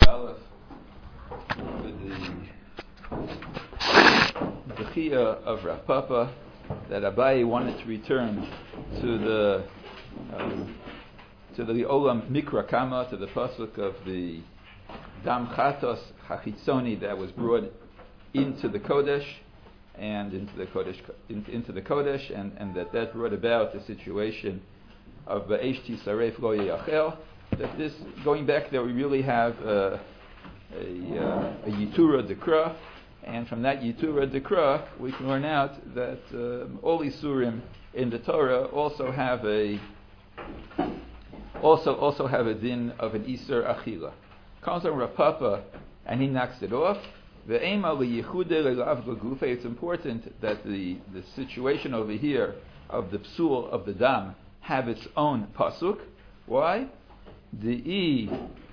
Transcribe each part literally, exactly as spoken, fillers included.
Aleph with the the Chia of Rav Papa that Abaye wanted to return to the um, to the Olam Mikra Kama, to the pasuk of the Dam Chatos Hachitzoni that was brought into the Kodesh and into the Kodesh into, into the Kodesh, and, and that that brought about the situation of Ba'esh Tisaref Lo Yachel. That this, going back there, we really have uh, a, uh, a Yitura Dekra, and from that Yitura Dekra, we can learn out that um, all Isurim in the Torah also have a also also have a din of an Isur Achila. Comes on Rav Papa, and he knocks it off. It's important that the, the situation over here of the psul of the dam have its own pasuk. Why? The e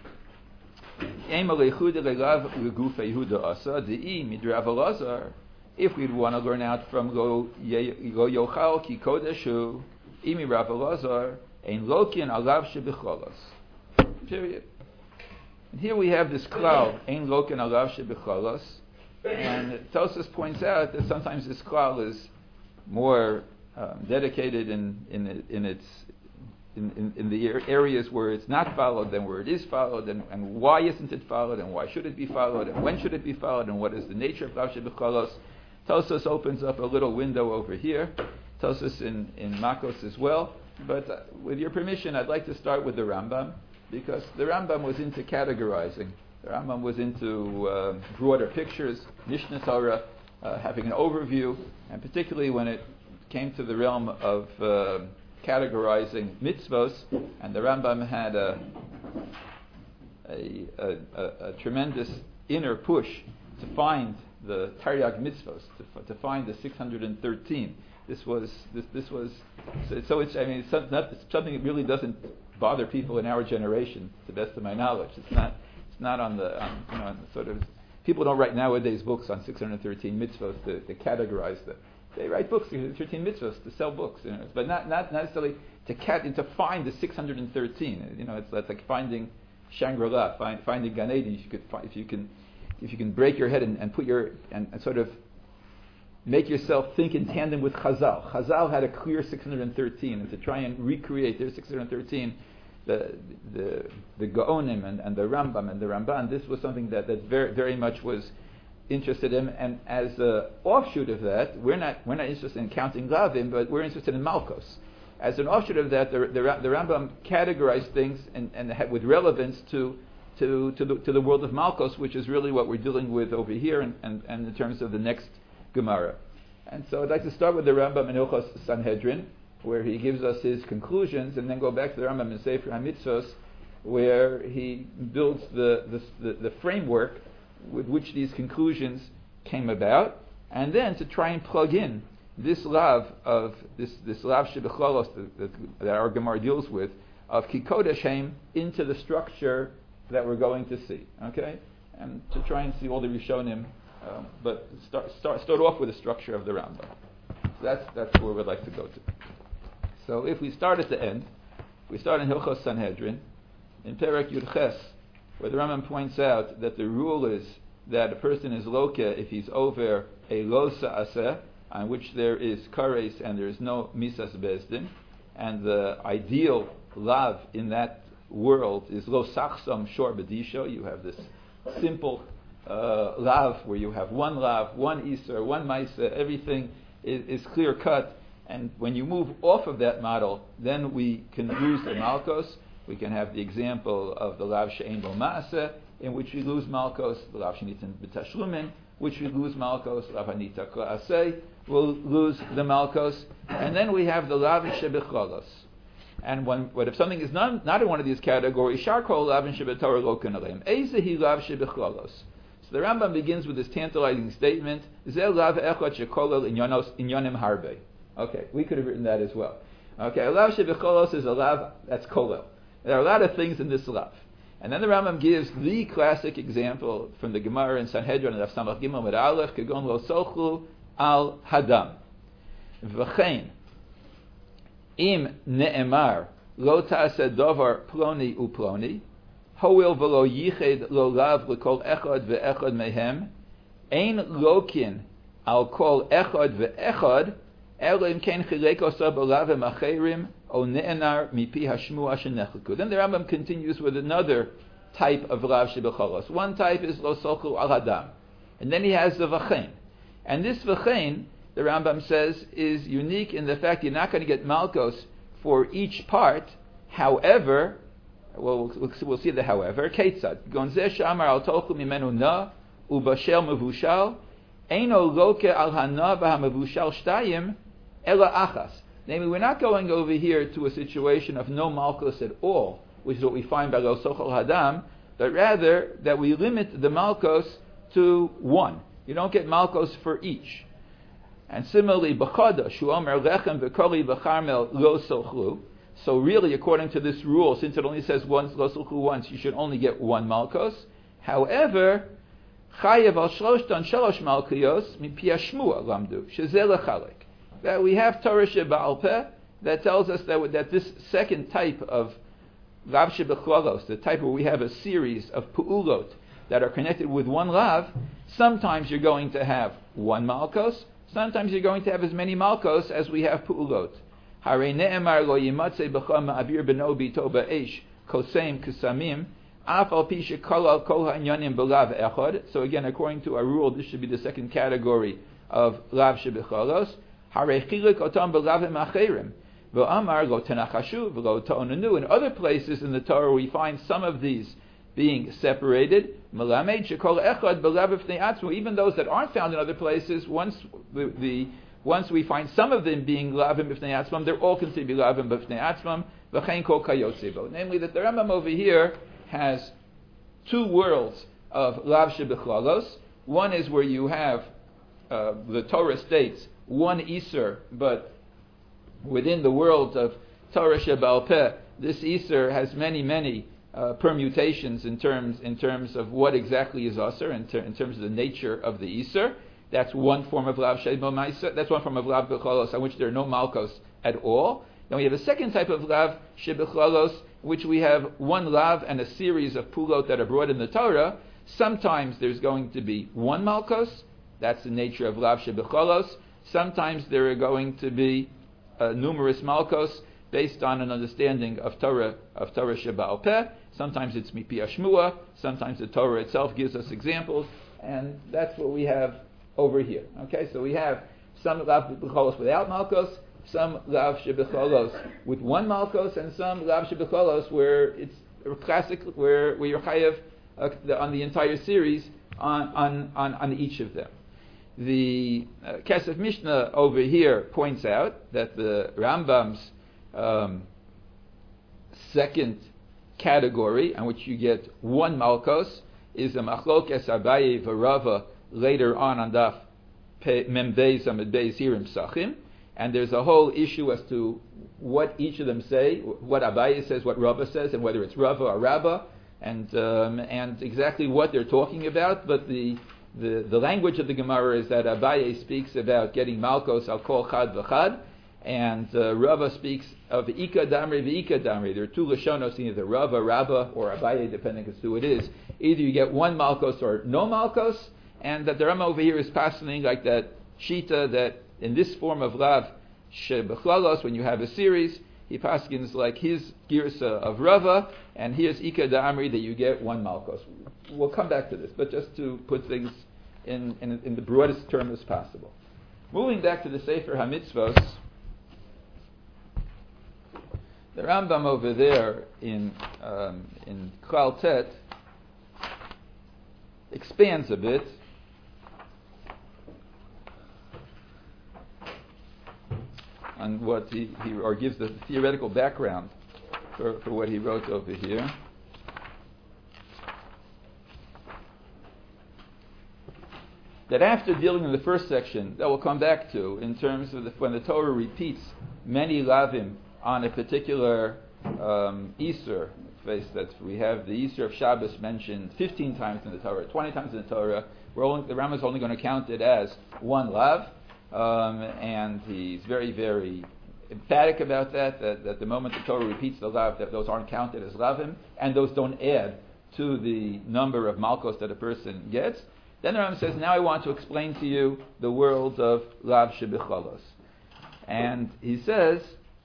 if we'd want to learn out from go yochal ki kodeshu imi Rav Elazar ein lokin alav shebicholos. Period. And here we have this klal ein lokin alav shebicholos, and Tosfos points out that sometimes this klal is more um, dedicated in in in its In, in, in the areas where it's not followed than where it is followed, and, and why isn't it followed, and why should it be followed, and when should it be followed, and what is the nature of Lav Shebecholos. Tosfos opens up a little window over here, Tosfos in, in Makos as well, but uh, with your permission, I'd like to start with the Rambam, because the Rambam was into categorizing. The Rambam was into uh, broader pictures, Mishnah Torah, uh, having an overview, and particularly when it came to the realm of uh, categorizing mitzvos, and the Rambam had a a, a, a a tremendous inner push to find the Taryag mitzvos, to, to find the six hundred thirteen. This was this this was so, so it's I mean it's not, it's something that really doesn't bother people in our generation, to the best of my knowledge. It's not it's not on the on, you know on the sort of people don't write nowadays books on six hundred thirteen mitzvos to, to categorize them. They write books, thirteen mitzvahs, to sell books, you know, but not, not necessarily to cat to find the six hundred thirteen. You know, it's, it's like finding Shangri-La, find, finding Gan Eden. If you could, find, if you can, if you can break your head and, and put your and, and sort of make yourself think in tandem with Chazal. Chazal had a clear six hundred thirteen, and to try and recreate their six hundred thirteen, the the the Gaonim and, and the Rambam and the Ramban, this was something that, that very very much was interested in, and as an offshoot of that, we're not we're not interested in counting Glavim, but we're interested in Malkos. As an offshoot of that, the, the, the Rambam categorized things and, and had, with relevance to to to the, to the world of Malkos, which is really what we're dealing with over here, and, and, and in terms of the next Gemara. And so I'd like to start with the Rambam in Hilchos Sanhedrin, where he gives us his conclusions, and then go back to the Rambam in Sefer HaMitzvos, where he builds the the, the, the framework with which these conclusions came about, and then to try and plug in this lav of this this lav shebecholos that, that our Gemara deals with of ki kodeshem into the structure that we're going to see. Okay, and to try and see all the Rishonim, um, but start start start off with the structure of the Rambam. So that's that's where we'd like to go to. So if we start at the end, we start in Hilchos Sanhedrin in Perek Yud Ches, where the Rambam points out that the rule is that a person is loka if he's over a losa aseh, on which there is kares and there is no misas bezdin, and the ideal lav in that world is lo sachsam shor bedisho. You have this simple uh, lav where you have one lav, one iser, one maisa, everything is, is clear cut, and when you move off of that model, then we can lose the malkos. We can have the example of the lav she'ein bo ma'aseh, in which we lose malkos, the lav shenitin b'tashlumin, which we lose malkos, lav hanita kla'aseh, we'll lose the malkos, and then we have the lav shebecholos. And when, what if something is not, not in one of these categories, shar kol lav shebetorah lo kanaleim, ezehi lav shebecholos. So the Rambam begins with this tantalizing statement, zeh lav echad shekolel inyonim harbe. Okay, we could have written that as well. Okay, a lav shebecholos is a lav that's kolel. There are a lot of things in this lav. And then the Rambam gives the classic example from the Gemara in Sanhedrin and Daf Samach Gimel Med Aleph, Kegon lo sochlu al hadam. V'chein, im ne'emar lo ta'aseh dovar ploni uploni, Hoil v'lo yiched lo lav l'kol echad ve'echad mehem, ein lokin al kol echad ve'echad, elo im ken chilek osa b'lavim acherim, o ne'enar mipi hashmuah shenechleku. Then the Rambam continues with another type of lav shebecholos. One type is lo sochel al hadam. And then he has the v'chein. And this v'chein, the Rambam says, is unique in the fact you're not going to get malkos for each part. However, well, we'll, we'll see the however. Ketzad. Gonzeh shamar al tochu mimenu na ubashel mevushal eino loke al hana v'hamevushal shtayim ela achas. Namely, we're not going over here to a situation of no malkos at all, which is what we find by lo sochel hadam, but rather that we limit the malkos to one. You don't get malkos for each. And similarly, b'chada shu omer lechem v'koli v'charmel lo sochlu. So really, according to this rule, since it only says once lo sochlu once, you should only get one malkos. However, chayev al shloshtan shalosh malkiyos mipi hashmuah lamdu shezeh lechalek. That we have Torah she'ba'al peh that tells us that that this second type of lav shebecholos, the type where we have a series of pu'ulot that are connected with one lav, sometimes you're going to have one malkos, sometimes you're going to have as many malkos as we have pu'ulot. Harei ne'emar lo yimatze b'cha ma'avir b'no b'ito ba'esh koseim kusamim af al pi shekol al kol ha'inyanim b'lav echad. So again, according to our rule, this should be the second category of lav shebecholos. Harei chilik otam b'lavim acherim v'amar lo tenachashu v'lo ta'onanu. In other places in the Torah, we find some of these being separated. Melamed shekol echad b'lav b'fnei atzmo. Even those that aren't found in other places, once the, the once we find some of them being lavim b'fnei atzmam, they're all considered to be lavim b'fnei atzmam. V'chein kol kayotzibo. Namely, that the Rambam over here has two worlds of lav shebecholos. One is where you have uh, the Torah states one iser, but within the world of Torah she'ba'al peh, this iser has many, many uh, permutations in terms in terms of what exactly is aser, in, ter- in terms of the nature of the iser. That's one form of lav shebecholos. That's one form of lav becholos on which there are no malkos at all. Then we have a second type of lav shebecholos, which we have one lav and a series of pulot that are brought in the Torah. Sometimes there's going to be one malkos. That's the nature of lav shebecholos. Sometimes there are going to be uh, numerous malkos based on an understanding of Torah of Torah she'ba'al peh. Sometimes it's mipi hashmuah. Sometimes the Torah itself gives us examples, and that's what we have over here. Okay, so we have some lav shebecholos without malkos, some lav shebecholos with one malkos, and some lav shebecholos where it's a classic where where you're chayav uh, on the entire series on on on, on each of them. The uh, Kesef Mishnah over here points out that the Rambam's um, second category, on which you get one malkos, is a machlokes Abaye v'Rava later on on Daf Mem Beis Amud Beis Hirim Sachim, and there's a whole issue as to what each of them say, what Abaye says, what Rava says, and whether it's Rava or Rabba, and um, and exactly what they're talking about. But the The, the language of the Gemara is that Abaye speaks about getting malkos al kol chad v'chad, and uh, Rava speaks of ika damri v'ika damri. There are two lashonos, either Rava, Rabba, or Abaye, depending as to who it is. Either you get one malkos or no malkos, and that the Rama over here is passing like that shita that in this form of lav shebecholos, when you have a series, he paskins like his girsa of Rava, and here's ika damri that you get one malkos. We'll come back to this, but just to put things in, in, in the broadest term as possible. Moving back to the Sefer HaMitzvos, the Rambam over there in um, in Klal Tet expands a bit on what he, he or gives the theoretical background for, for what he wrote over here. That after dealing in the first section, that we'll come back to, in terms of the, when the Torah repeats many lavim on a particular um, Easter, face that we have the Easter of Shabbos mentioned fifteen times in the Torah, twenty times in the Torah, we're only, the Rambam is only going to count it as one lav, um, and he's very, very emphatic about that, that, that the moment the Torah repeats the lav, that those aren't counted as lavim, and those don't add to the number of malchus that a person gets. Then the Rambam says, now I want to explain to you the world of lav shebichalos. And he says,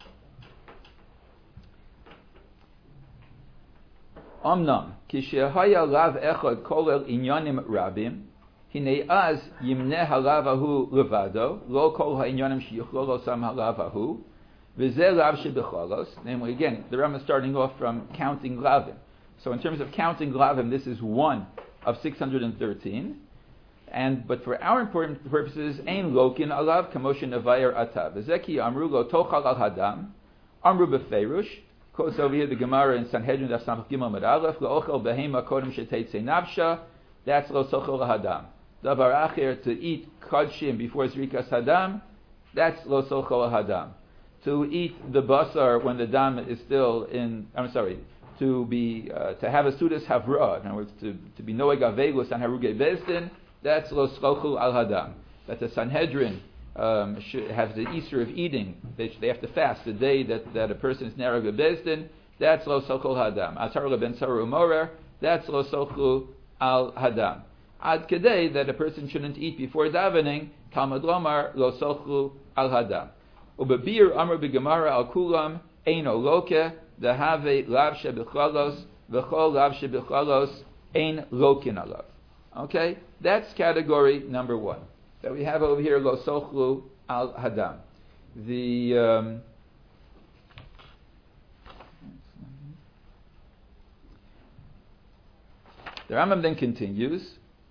Omnam, kishehaya lav echad kolel inyanim rabim, hine az yimneh halav ahu levado, lo kol ha'inyanim sheyichlolo sam halav ahu, v'zeh lav shebichalos. Namely, again, the Rambam is starting off from counting lavim. So in terms of counting lavim, this is one of six hundred thirteen. And but for our important purposes, ein lokin alav kamoshe nevayer atav. V'zeki amru lo tochal al hadam, amru befeirush. Quotes over here the Gemara in Sanhedrin Daf Samach Gimel Amud Aleph, L'ochel behema kodem sheteitze nafsha, that's lo sochel hadam. Davar acher, to eat kodshim before zrikas hadam, that's lo sochel hadam. To eat the basar when the dam is still in, I'm sorry, to be uh, to have a sudas havra, in other words, to, to be noeg avegus and haruge bezdin, that's lo sochel al hadam. That the Sanhedrin Um, should have the Easter of eating. They, they have to fast the day that, that a person is narrow bezdin. That's lo sochul hadam. Atar ben saru morer. That's lo sochul al hadam. Ad kedei that a person shouldn't eat before davening. Talmud lomar lo sochul al hadam. Ubebir amar begemara al kulam eino loke dehave lav shebichalos v'chol lav shebichalos ein lokin alav. Okay, that's category number one that we have over here, lo sochlu al hadam. The um, the Rambam then continues.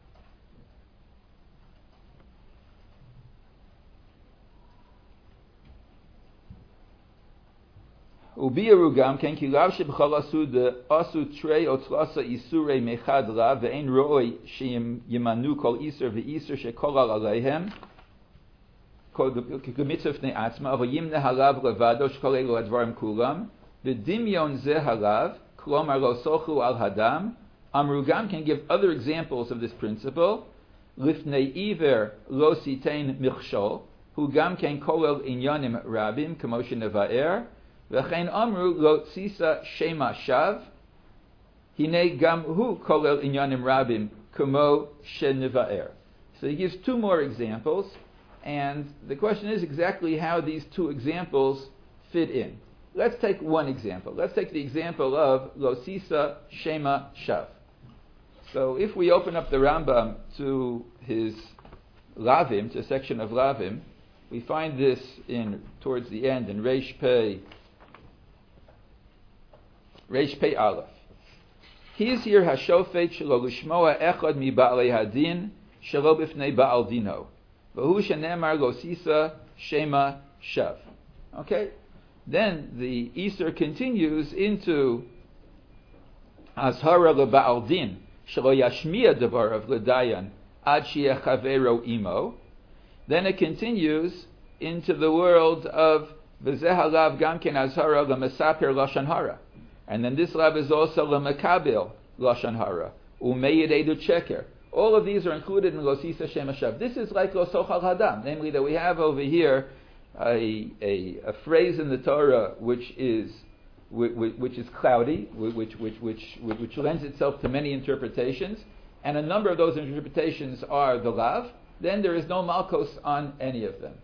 Ubiyaru gam ken ki lav shebchalasu de asu trei otlasa isurei mechad lav ve'ein ro'oi sheim yemanu kol isur ve'isur shekolal aleihem kol k'mitzvah fnei atzma avo yimne halav levado shkolelu advarim kulam v'dimyon ze halav klomar lo sochu al hadam. Amru gam can give other examples of this principle. Lifnei iver lo sitein michshol hu gam ken kolel inyanim rabim k'moshe neva'er. V'chein amru lo sisa shema shav, hine gam hu kolel inyanim rabim kumo shenivaer. So he gives two more examples, and the question is exactly how these two examples fit in. Let's take one example. Let's take the example of lo sisa shema shav. So if we open up the Rambam to his lavim, to a section of lavim, we find this in towards the end in Reish Pei. Reish Pei Aleph. He is here hashofet shelo lishmoa echad mi ba'alei hadin shelo b'fnei ba'al dino. V'hu shenemar lo sisa shema shav. Okay? Then the Easter continues into Azhara leba'al din shelo yashmiya devarav ledayan ad shi'eh chavero imo. Then it continues into the world of v'zeh halav gam ken azhara lemesaper lashon hara. And then this lav is also lemakabil lashon hara, umeyed edu cheker. All of these are included in lo sisa shema shav. This is like lo sochal hadam, namely that we have over here a, a, a phrase in the Torah which is which, which is cloudy, which which, which which which lends itself to many interpretations, and a number of those interpretations are the lav. Then there is no malchus on any of them.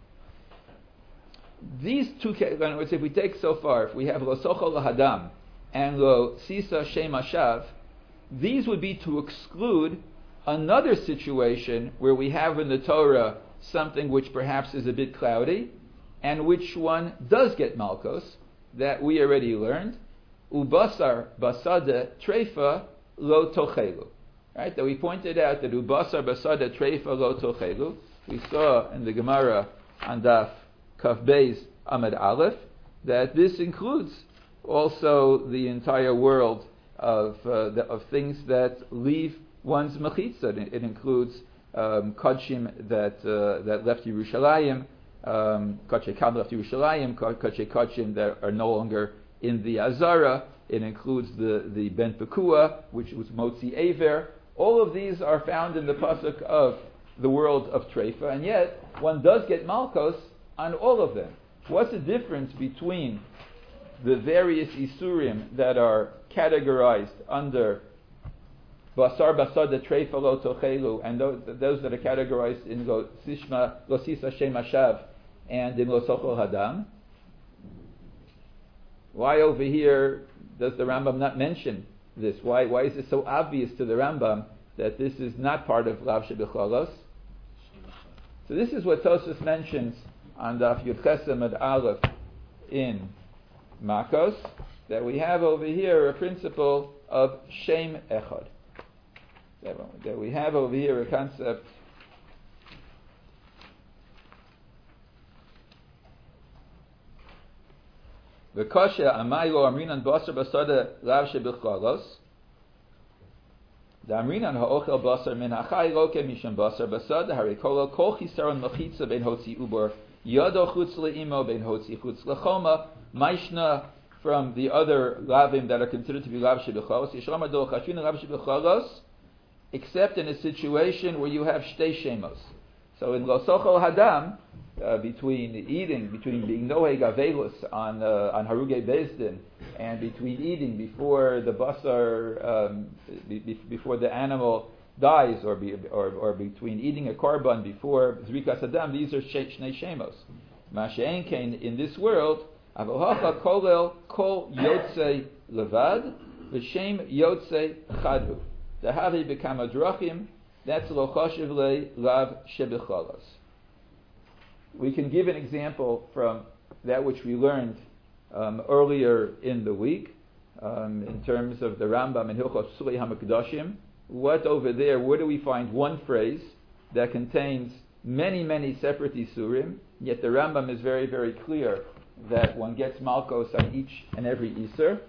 These two, in other words, if we take so far, if we have lo sochal hadam and lo sisa shema shav, these would be to exclude another situation where we have in the Torah something which perhaps is a bit cloudy, and which one does get malchus, that we already learned, ubasar basada treifa lo tochelu. Right? That we pointed out that ubasar basada treifa lo tochelu. We saw in the Gemara on Daf Kaf Beis Amud Aleph that this includes also the entire world of uh, the, of things that leave one's mechitza. It, it includes um, kodshim that uh, that left Yerushalayim, um, kodshe kad left Yerushalayim, kodshe kodshim that are no longer in the Azara. It includes the the ben pekua, which was motzi aver. All of these are found in the pasuk of the world of treifa, and yet one does get malchus on all of them. What's the difference between the various isurim that are categorized under Basar basar de treifa lo tochelu, and those, those that are categorized in lo sishma lo sisa shem hashav and in lo sochel hadam. Why over here does the Rambam not mention this? Why why is it so obvious to the Rambam that this is not part of lav shebecholos? So this is what Tosfos mentions on Daf Yud Chesem at Aleph in Makos, that we have over here a principle of Shem Echad. That we have over here a concept the Kosher Amaylo Amrinan Basar Basada Lav Shebecholos. The Amrinan Ha'ochel Basar Min Achai Loke Misham Basar Basada Harikolo Kol Chisaron Machitza Ben Hotzi Ubor Yado Chutz Le'imo Ben Hotzi Chutz Lechoma Maishna from the other lavim that are considered to be lav shebecholos. Yishram Adol Chashvin lav shebecholos, except in a situation where you have shtei shemos. So in Lo Sochel Hadam, uh, between eating, between being noheg avelus on uh, on Harugei Bezdin, and between eating before the basar, um, be, be, before the animal dies, or, be, or or between eating a korban before Zrikas Hadam, these are shnei shemos. Masha'en kain in this world, Avohacha kolel kol yotzei levad, v'shem yotzei chadu. The havi bekama drachim. That's lo chashiv le lav shebecholos. We can give an example from that which we learned um, earlier in the week, um, in terms of the Rambam and Hilchos Psulei HaMekdashim. What over there? Where do we find one phrase that contains many, many separate isurim? Yet the Rambam is very, very clear that one gets malchos on each and every isur.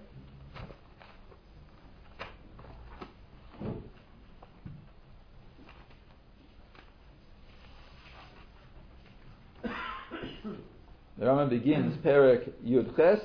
The Rambam begins Perek Yud Ches.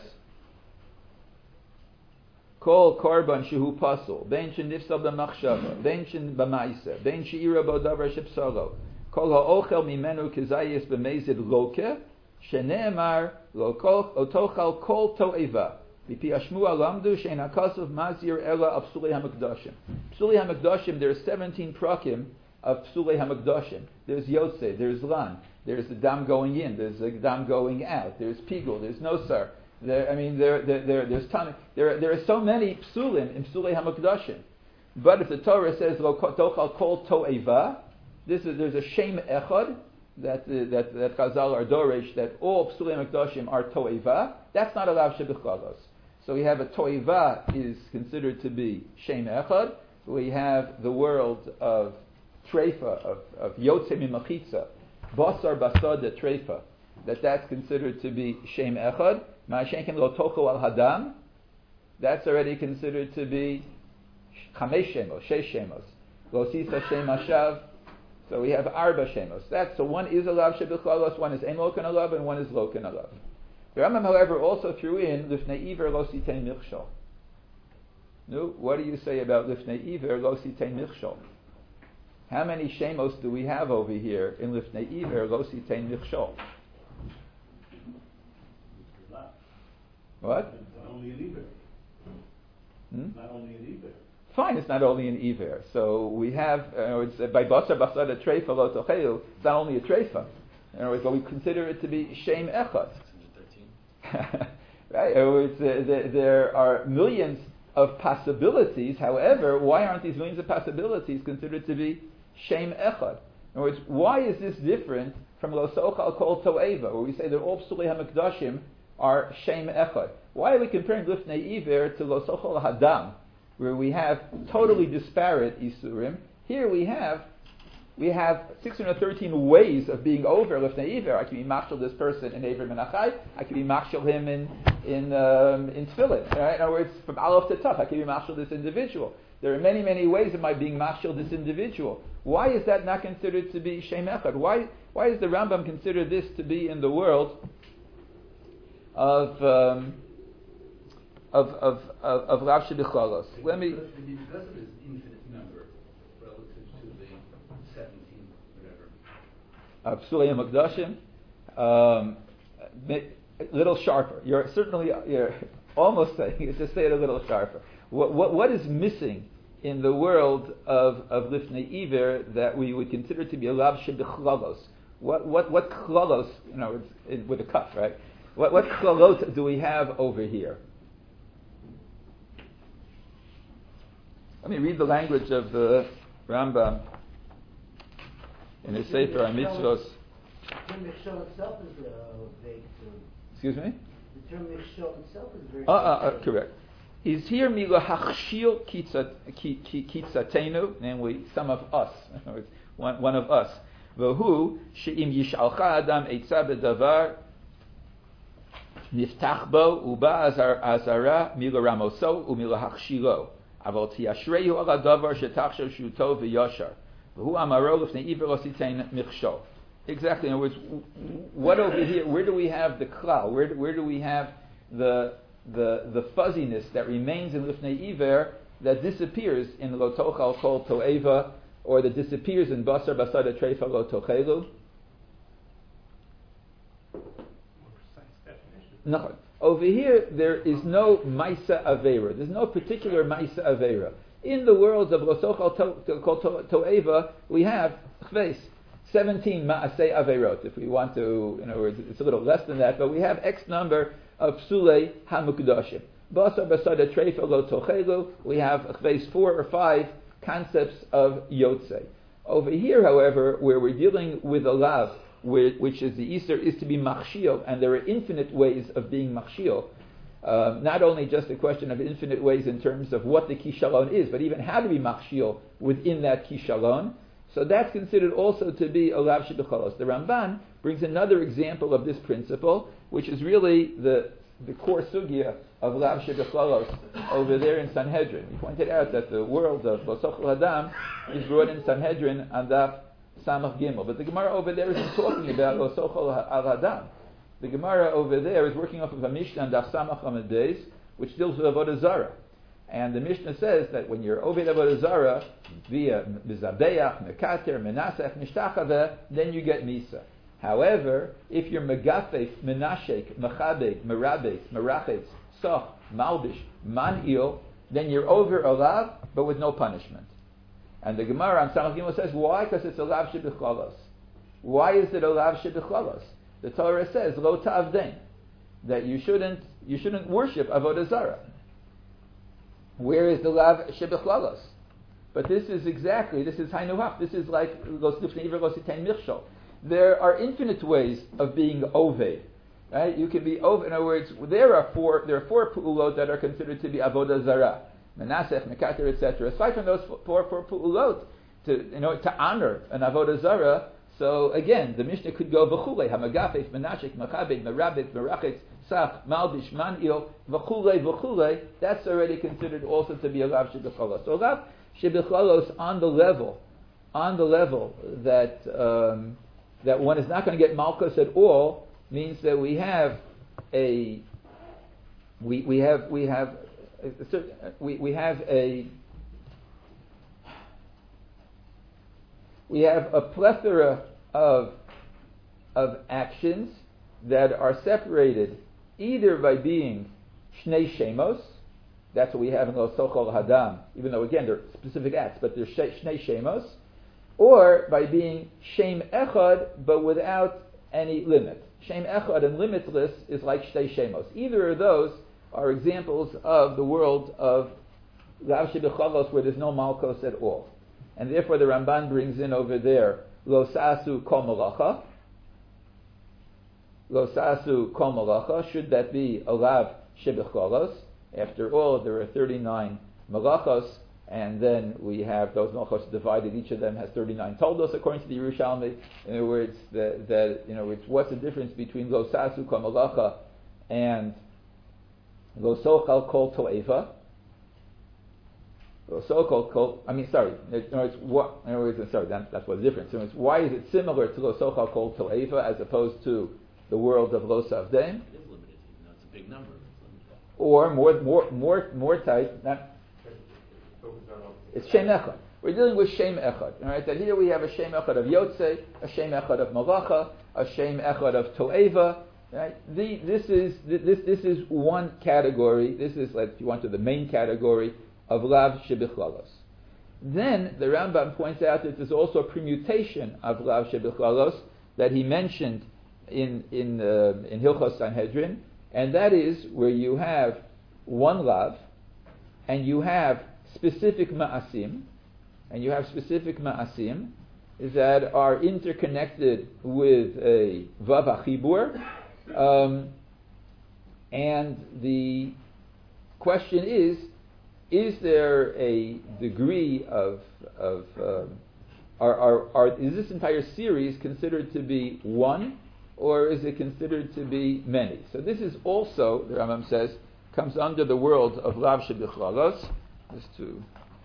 Kol korban shehu pasul, ben shenifsal b'machshava, ben shen b'ma'isa, ben she'ira bo davar shepsalo, kol ha'ochel mimenu kezayis b'mezid loke, shene'emar lo otochal kol to'eva, v'pi ashmua lamdu she'en hakasav mazir ela of Psulei HaMekdashim. Psulei HaMekdashim, there are seventeen prakim of Psulei HaMekdashim. There's Yotzei, there's Lan, there's the dam going in, there's the dam going out, there's Pigul, there's Nosar. There, I mean, there, there, there, there's ton, there, there are so many psulim in Psulei HaMekdashim. But if the Torah says lo tochal kol to'eva, this is there's a shem echad that uh, that that Chazal are dorish that all Psulei HaMekdashim are to'eva. That's not a lav shebecholos. So we have a to'eva is considered to be shem echad. We have the world of treifa of of yotzei mimachitza, basar basada treifa, that that's considered to be shem echad. Ma'ashenkin lo tocho al hadam, that's already considered to be chamesh shemos, shesh shemos. Lo sisa shem hashav, so we have arba shemos. That's so one is a lav shebecholos, one is ein loken alav, and one is loken alav. The Rambam, however, also threw in lifnei iver lo sitein michshol. No, what do you say about lifnei iver lo sitein michshol? How many shemos do we have over here in lifnei iver lo sitein michshol? What? It's not only an Iver. Hmm? It's not only an Iver. Fine, it's not only an Iver. So we have, uh, it's uh, by Basar Basar Treifa Lo Tochelu, it's not only a Treifa. In other words, but we consider it to be Shem Echad. Right? It's, uh, there, there are millions of possibilities. However, why aren't these millions of possibilities considered to be Shem Echad? In other words, why is this different from Lo Sochal Kol To'eva, where we say that all Psulei HaMekdashim are Shem Echad? Why are we comparing Lifnei Iver to Lo Sochel Hadam, where we have totally disparate Isurim? Here we have we have six hundred thirteen ways of being over Lifnei Iver. I can be machshel this person in Ever Menachai. I can be machshel him in in um, in Tefillin. Right? In other words, from Aleph to Taf, I can be machshel this individual. There are many many ways of my being machshel this individual. Why is that not considered to be Shem Echad? Why why does the Rambam consider this to be in the world of um, of of of, of Lav Shebecholos? Let me. Because of this infinite number relative to the seventeen, whatever. Of Psulei HaMekdashim, um, a little sharper. You're certainly you're almost saying. Just say it a little sharper. What what what is missing in the world of, of Lifnei Iver that we would consider to be a lav shebichlalos? What what what chlalos? You know, it's it, with a cuff, right? What what chlalot do we have over here? Let me read the language of the Rambam in his Sefer HaMitzvos. The term Michshol itself is uh, vague too. Excuse me? The term Michshol itself is very Uh, uh, uh, correct. He's here mila hachshil kitzatenu, namely some of us, one, one of us. V'hu she'im yishalcha adam eitza bedavar niftach bo uba azara mila ramoso umila hachshilo. Aval tiyashreyu ala davar shetachshav shu tov v'yashar. V'hu amaro lifnei iver ositein michshol. Exactly. In other words, what over here? Where do we have the klal? Where do, where do we have the the the fuzziness that remains in Lifnei Iver that disappears in Lo Tochal Kol To'eva, or that disappears in Basar Basada Treifa Lo Tochelu? No. Over here, there is no Maisa Avera. There's no particular Maisa Avera. In the world of Lo Tochal Kol To'eva, we have Chves. seventeen Ma'asei Averot. If we want to, in other words, it's a little less than that, but we have X number of Psulei HaMukdashim. Basar Basada Treifa Lo Tochelu, we have phase four or five concepts of Yotzei. Over here, however, where we're dealing with a lav, which is the Easter, is to be Machshio, and there are infinite ways of being Machshio. Um, not only just a question of infinite ways in terms of what the Kishalon is, but even how to be Machshio within that Kishalon. So that's considered also to be a lav shebecholos. The Ramban brings another example of this principle, which is really the the core sugya of lav shebecholos over there in Sanhedrin. He pointed out that the world of Losochel Hadam is brought in Sanhedrin on Daf Samach Gimel, but the Gemara over there isn't talking about Losochel Al Hadam. The Gemara over there is working off of a Mishnah on Daf Samach Amud Beis, which deals with Avodah Zarah. And the Mishnah says that when you're Oved Avodah Zarah, via Mizabeach, Mekater, Menasech, Mishtachaveh, then you get Misa. However, if you're Megafef, Menashek, Mechabed, Merabet, Merachetz, Soch, Malbish, Man'il, then you're over a lav, but with no punishment. And the Gemara on Samach Gimel says, why? Because it's a lav shebicholos. Why is it a lav shebicholos? The Torah says, Lo ta'avdein, that you shouldn't, you shouldn't worship Avodah Zarah. Where is the lav shebechlalos? But this is exactly, this is hainuhach. This is like los lifnei iver los itein michshol. There are infinite ways of being oved. Right? You can be oved. In other words, there are four. There are four pu'ulot that are considered to be avodah zarah, menasech, mekater, et cetera. Aside from those four four pu'ulot, to you know to honor an avodah zarah. So again, the Mishnah could go v'chulei hamagafes, menashek, mechabed, merabet, merachetz, sach, malbish, man'il, v'chulei, v'chulei. That's already considered also to be a lav shebecholos. So lav shebecholos on the level, on the level that um, that one is not going to get malchus at all means that we have a we we have we have a, we we have a we have a plethora of of actions that are separated either by being shnei shemos. That's what we have in Lo Sochol Hadam, even though again they're specific acts, but they're shnei shemos, or by being shem echad, but without any limit. Shem echad and limitless is like shnei shemos. Either of those are examples of the world of lav shebecholos where there's no malchus at all. And therefore the Ramban brings in over there, Lo Sasu Kol Malacha. Lo Sasu Kol Malacha. Should that be a lav shebecholos? After all, there are thirty-nine malachos, and then we have those malachos divided. Each of them has thirty-nine toldos, according to the Yerushalmi. In other words, that, that you know, it's, what's the difference between Lo Sasu Kol Malacha and Lo Sochal Kol To'eva? Lo Sochal Kol, I mean, sorry, in other words, what, in other words, sorry, that, that's what's the difference. In other words, why is it similar to Lo Sochal Kol To'eva as opposed to the world of Lo Savdein? It is limited, even though it's a big number. Or more, more, more, more tight. Not, it's Shem Echad. We're dealing with Shem Echad. All right, that here we have a Shem Echad of Yotzei, a Shem Echad of Malacha, a Shem Echad of To'eva. Right? The, this is this this is one category. This is, like, if you want to, the main category of Lav Shebichalalos. Then the Rambam points out that there's also a permutation of Lav Shebechalos that he mentioned in in uh, in Hilchos Sanhedrin, and that is where you have one Lav, and you have specific Ma'asim, and you have specific Ma'asim that are interconnected with a Vav HaChibur, um, and the question is, is there a degree of, of um, are, are, are, is this entire series considered to be one, or is it considered to be many? So this is also, the Rambam says, comes under the world of Lav Shebichalos. Just to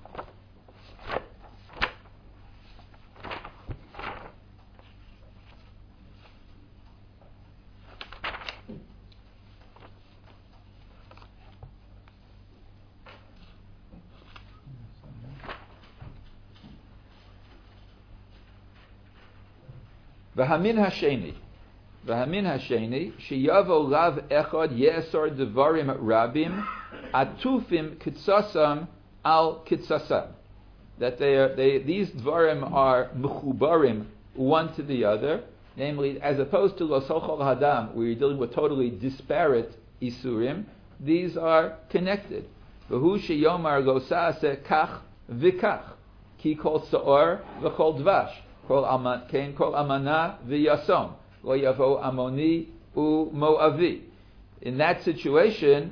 V'hamin hasheni, v'hamin hasheni, sheyavo lav echad ye'esor devarim rabim, atufim kitzasam al kitzasam. That they are, they, these dvarim are mechubarim one to the other, namely, as opposed to lo sochol hadam, where you're dealing with totally disparate isurim, these are connected. V'hu sheyomar lo sa'aseh kach v'kach, ki kol sa'or v'kol dvash. Kol Kain kol amana v'yasom lo yavo amoni u moavi. In that situation,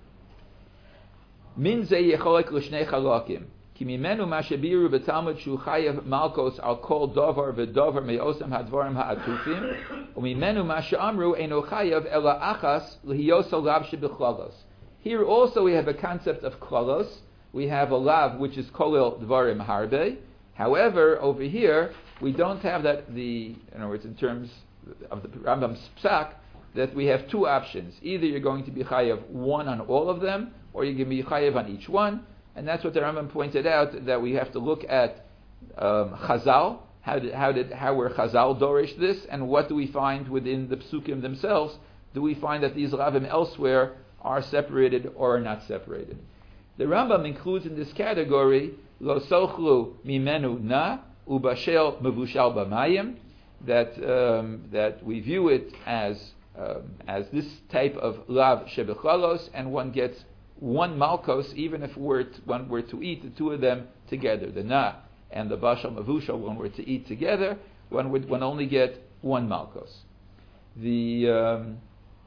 min ze yecholek l'shnei chalakim ki mimenu ma shebiru b'talmud shu chayev malkos al kol davar v'davar me'osam hadvarim ha'atufim u'mimenu ma she'amru eino chayev ela achas l'hiyos alav shebichlolos. Here also we have a concept of klolos. We have a lav which is kolil dvarim harbe. However, over here we don't have that, the, in other words, in terms of the Rambam's psak, that we have two options. Either you're going to be chayav one on all of them, or you're going to be chayav on each one. And that's what the Rambam pointed out, that we have to look at um, Chazal, how did, how did, how were Chazal dorish this, and what do we find within the psukim themselves? Do we find that these lavim elsewhere are separated or are not separated? The Rambam includes in this category, lo sochlu mimenu na, ubashel mevushal b'mayim, that um, that we view it as um, as this type of lav shebechalos, and one gets one malkos, even if we're t- one were to eat the two of them together, the na and the bashal mevushal, one were to eat together, one would one only get one malkos. The um,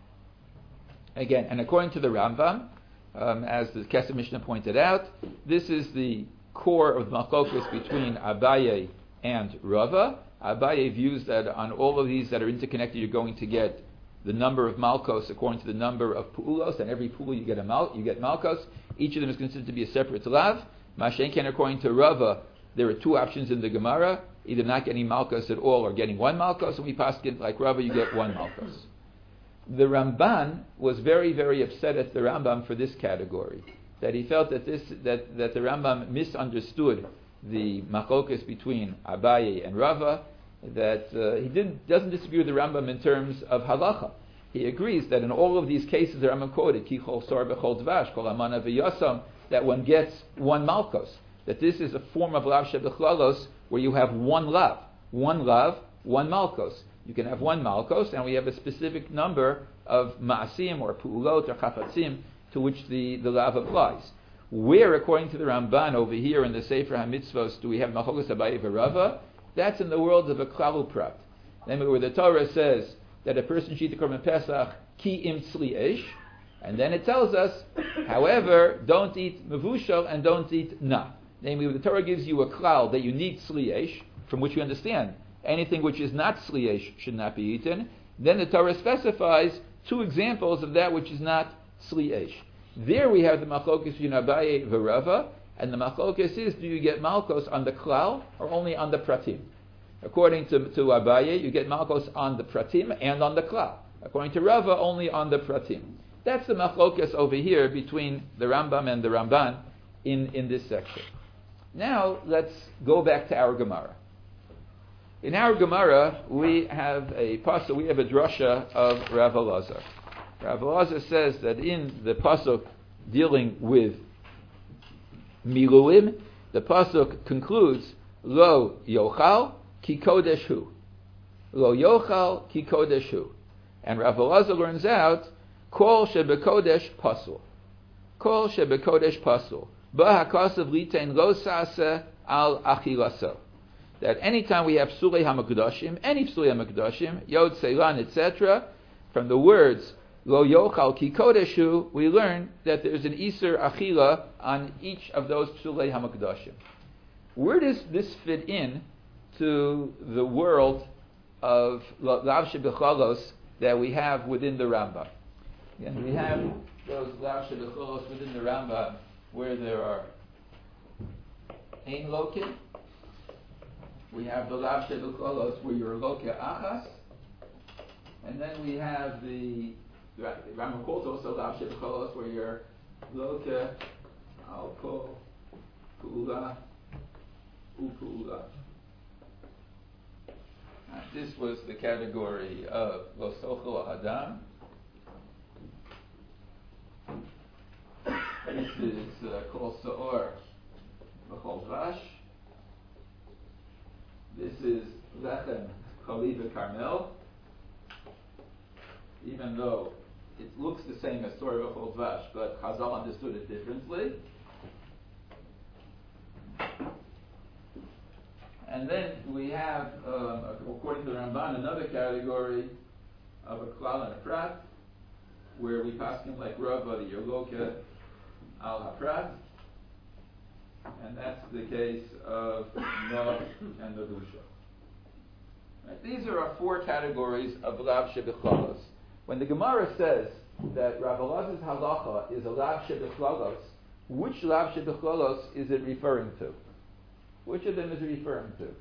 again, and according to the Rambam, um, as the Kesef Mishnah pointed out, this is the core of the machlokus between Abaye and Rava. Abaye views that on all of these that are interconnected, you're going to get the number of malkos according to the number of pu'ulos, and every pu'ul you get a mal, you get malkos. Each of them is considered to be a separate lav. Mashenken, according to Rava, there are two options in the Gemara: either not getting malkos at all or getting one malkos. And we paskin like Rava, you get one malkos. The Ramban was very, very upset at the Rambam for this category, that he felt that this that, that the Rambam misunderstood the machlokus between Abaye and Rava, that uh, he didn't doesn't disagree with the Rambam in terms of halacha. He agrees that in all of these cases the Rambam quoted, ki chol sor b'chol dvash, kol amana v'yasam, that one gets one malkos, that this is a form of lav shebechalos where you have one lav, one lav, one malkos. You can have one malkos, and we have a specific number of ma'asim or pu'ulot or chafatzim to which the, the lav applies. Where, according to the Ramban over here in the Sefer HaMitzvos, do we have Machlokas Abaye v'Rava? That's in the world of a klal uprat. Namely, where the Torah says that a person should eat the Korban Pesach ki im tzli esh, and then it tells us, however, don't eat mevushal and don't eat na. Namely, where the Torah gives you a klal that you need tzli esh, from which you understand anything which is not tzli esh should not be eaten. Then the Torah specifies two examples of that which is not tzli esh. There we have the machlokus between Abaye v'Rava, and the machlokus is, do you get malkos on the klal or only on the pratim? According to, to Abaye, you get malkos on the pratim and on the klal. According to Rava, only on the pratim. That's the machlokus over here between the Rambam and the Ramban in, in this section. Now let's go back to our Gemara. In our Gemara, we have a pasuk, we have a drasha of Rav Elazar. Rav Elazar says that in the pasuk dealing with miluim, the pasuk concludes, Lo yochal ki kodesh hu. Lo yochal ki kodesh hu. And Rav Elazar learns out, Kol shebekodesh pasul. Kol shebekodesh pasul. Ba hakasav litein lo sase al achilaso. That anytime we have psulei hamakudashim, any psulei hamakudashim, yod seilan, et cetera, from the words lo yochal ki kodeshu, we learn that there's an iser achila on each of those psulei hamakudashim. Where does this fit in to the world of lav shebechalos that we have within the Rambam? And we have those lav shebechalos within the Rambam where there are ein lokin. We have the lav shebechalos where you're lokia achas, and then we have the Rambam calls also lav shebechalos where you're lokia al kol ku'ula u'ku'ula. This was the category of lo sochel adam. This is uh, kol sa'or v'chol dvash. This is lechem chaliva carmel. Even though it looks the same as Torah v'chol dvash, but Chazal understood it differently. And then we have, um, according to Ramban, another category of a klal and a prat, where we pass him like Rava, the Yerloka al haprat, and that's the case of Noach and Medusha. Right? These are our four categories of lav shebechalos. When the Gemara says that Rav Elazar's halacha is a lav shebechalos, which lav shebechalos is it referring to? Which of them is it referring to?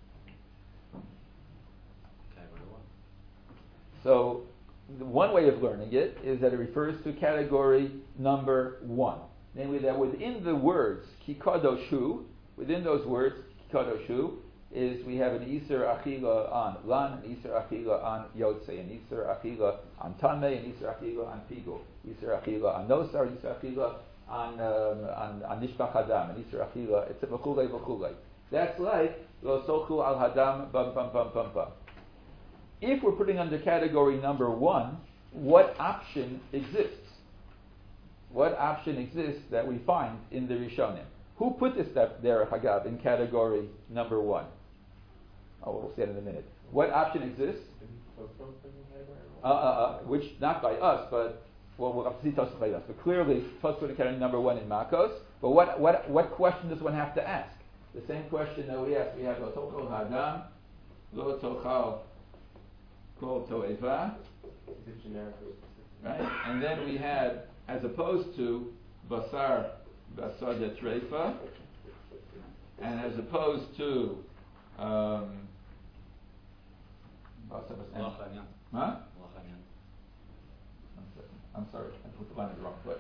So, the one way of learning it is that it refers to category number one. Namely, that within the words kikadoshu, within those words kikadoshu, is we have an iser achila on lan, an iser achila on yotze, an iser achila on tameh, an iser achila on pigul, iser achila on nosar, an iser achila on um, on, on nishbach hadam, an iser achila, et cetera, v'chulei v'chulei. That's like lo sochu al hadam bum bum bum bum bum. If we're putting under category number one, what option exists? What option exists that we find in the Rishonim? Who put this step there, Hagav, in category number one? Oh, we'll see it in a minute. What option exists? Uh, uh, uh, which, not by us, but, well, we'll have to see Tosfos by us. But clearly, Tosfos put in category number one in Makos. But what, what, what question does one have to ask? The same question that we ask. We have Lo Tochal Hadam, Lo Tochal Kol To'eva. Right? And then we had, as opposed to Basar, Basar de Treifa, and as opposed to um, Basar, huh? I'm sorry, I put the line in the wrong place.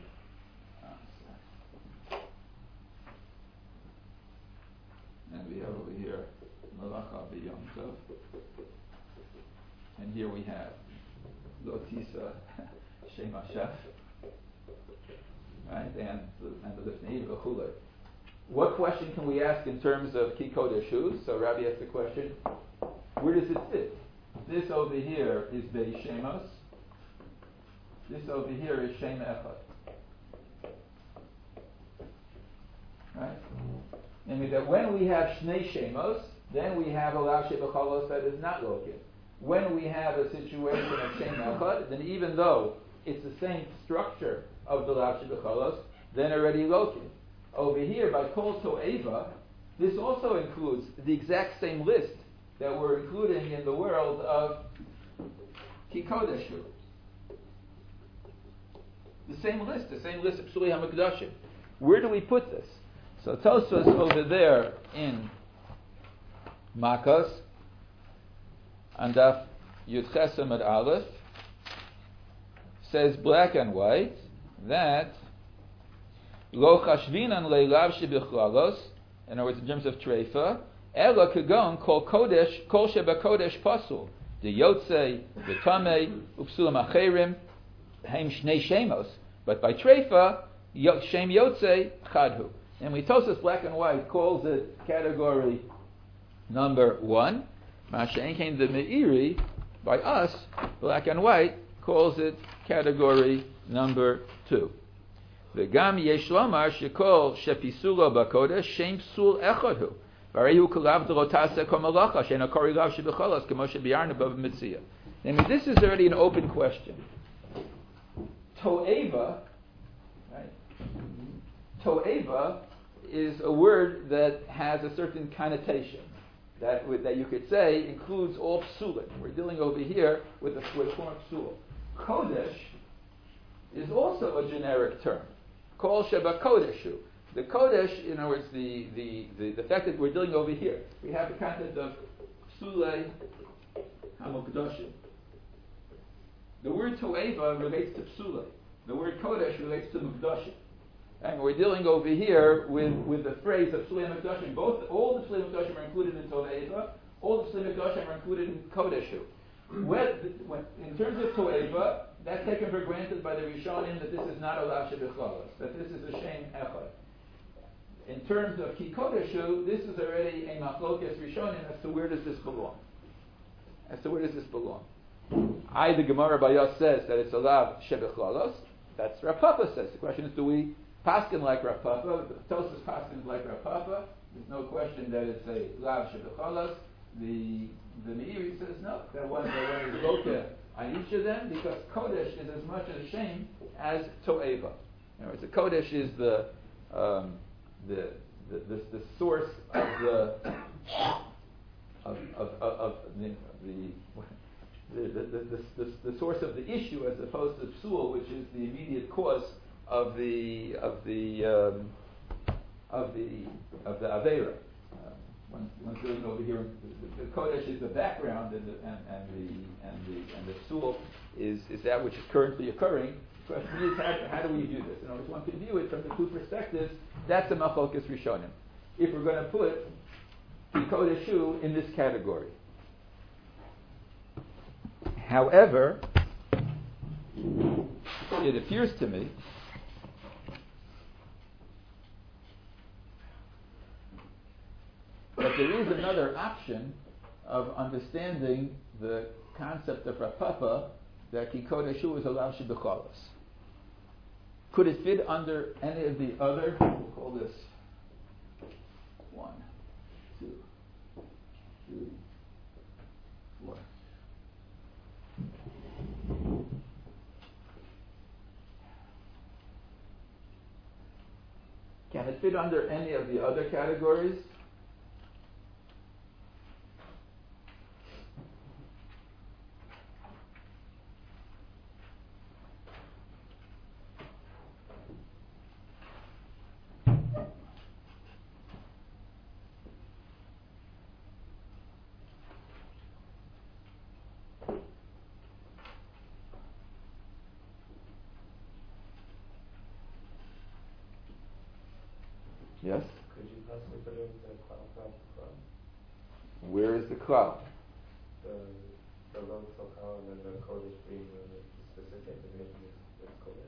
And we have over here Malacha B'Yom Tov, and here we have Lotisa Shem Hashef, right? And and the Lifnei V'Chulei. What question can we ask in terms of Ki Kodeshu? So Rabbi asked the question: where does it fit? This over here is Bei Shemos. This over here is Shem Echad. Right? Namely, that when we have Shnei Shemos, then we have a Lav Shebechalos that is not Lokin. When we have a situation of Shem Echad, then even though it's the same structure of the Lav Shebechalos, then already Lokin. Over here, by Kol To'eva, this also includes the exact same list that we're including in the world of Ki Kodeshu. The same list, the same list of Psuli HaMekdashim. Where do we put this? So Tosfos over there in Makos, and Daf Yud Ches Amud Aleph, says black and white that Lo Chashvinan Leilav Shebichlalos, in other words, in terms of Treifa, Ela Kagon Kol Kodesh Kol Sheba Kodesh Pasul, the Yotze, the Tamei, Upsulam Acherim, Haim Shnei Shemos, but by Treifa Shem Yotze Chadhu. And Tosfos black and white calls it category number one. Masha'en came the Meiri, by us, black and white, calls it category number two. V'gam yesh lomar shekol shepisulo b'kodesh shem psul echad hu. V'arehu kulav d'lo taseh kol malacha she'en hakori lav shebecholos k'mo shebiarnu b'av mitzia. I mean, this is already an open question. To'eva, right? To'eva is a word that has a certain connotation that that you could say includes all psulim. We're dealing over here with a form of psul. Kodesh is also a generic term. Kol sheba kodeshu. The kodesh, in other words, the, the, the, the fact that we're dealing over here, we have the concept of psulei hamokdoshim. The word to'eva relates to psulei. The word kodesh relates to mukdoshim. And we're dealing over here with, with the phrase of psulei hamokdoshim. Both, all the psulei hamokdoshim are included in to'eva. All the psulei hamokdoshim are included in kodeshu. When, when, in terms of to'eva, that's taken for granted by the Rishonim that this is not a lav shebecholos, that this is a shem echad. In terms of ki kodeshu, this is already a machlokes Rishonim as to where does this belong. As to where does this belong. I, the Gemara Bayos says that it's a lav shebecholos. That's Rav Papa says. The question is, do we paskin like Rav Papa? Tosfos paskin like Rav Papa. There's no question that it's a lav shebecholos. The the Meiri says no. That one that one is loka on each of them because kodesh is as much a shame as to'eva. In other words, the kodesh is the um, the, the the the source of the of of, of, of the, the, the, the, the, the the source of the issue as opposed to psul, which is the immediate cause of the of the um, of the of the avera. One, one's doing over here. The, the kodesh is the background, and the and, and the and the and the psul is is that which is currently occurring. The question is, how, how do we do this? In other words, one can view it from the two perspectives. That's a machlokes rishonim. If we're going to put the kodeshu in this category, however, it appears to me that there is another option of understanding the concept of Rav Papa that ki kodeshu is a lav shebecholos. Could it fit under any of the other? We'll call this one, two, three, four. Can it fit under any of the other categories? Yes? Could you possibly put it into the cloud, not the cloud? Where is the cloud? The the low sochal and then the kodesh being the specific and making it kodesh.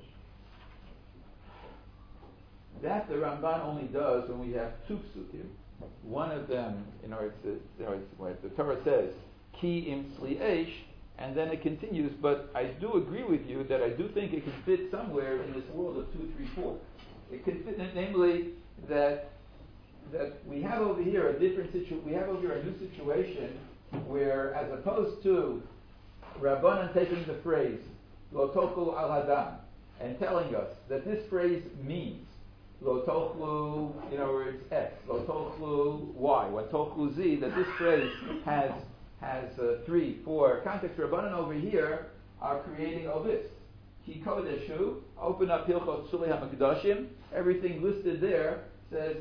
That the Ramban only does when we have two psukim. One of them, you know, it's, it's, you know, it's what the Torah says, ki im tzli eish, and then it continues. But I do agree with you that I do think it can fit somewhere in this world of two, three, four. It can fit, namely that that we have over here a different situ. We have over here a new situation where, as opposed to Rabbanan taking the phrase lo tochlu al hadam and telling us that this phrase means lo tochlu, in other words, X, lo tochlu Y, what tochlu Z, that this phrase has has uh, three, four contexts. Rabbanan over here are creating a list. Ki kodeshu, open up Hilchot Psulei HaMikdashim, everything listed there says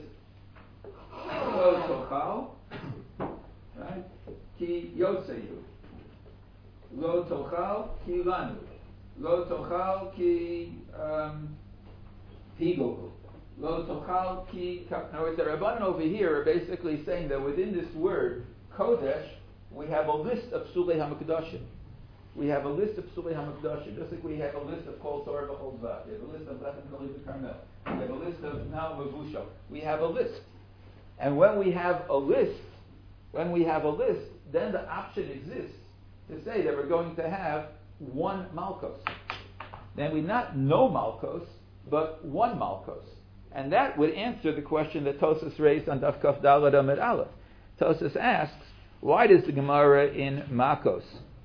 lo tochal, right? Ki yotzeyu, lo tochal ki lanu, lo tochal ki pigogu, lo tochal ki. In other words, the Rabbanan over here are basically saying that within this word kodesh we have a list of Psulei HaMikdashim. we have a list of Psulei HaMakdashim, just like we have a list of Kol Torah V'Chol Dvav. We have a list of Lechem Kol Carmel. We have a list of Now Mavusha. We have a list. And when we have a list, when we have a list, then the option exists to say that we're going to have one Malkos. Then we not no Malkos, but one Malkos. And that would answer the question that Tosas raised on Daf Kaf Dalad Amid Aleph. Tosas asks, why does the Gemara in Makos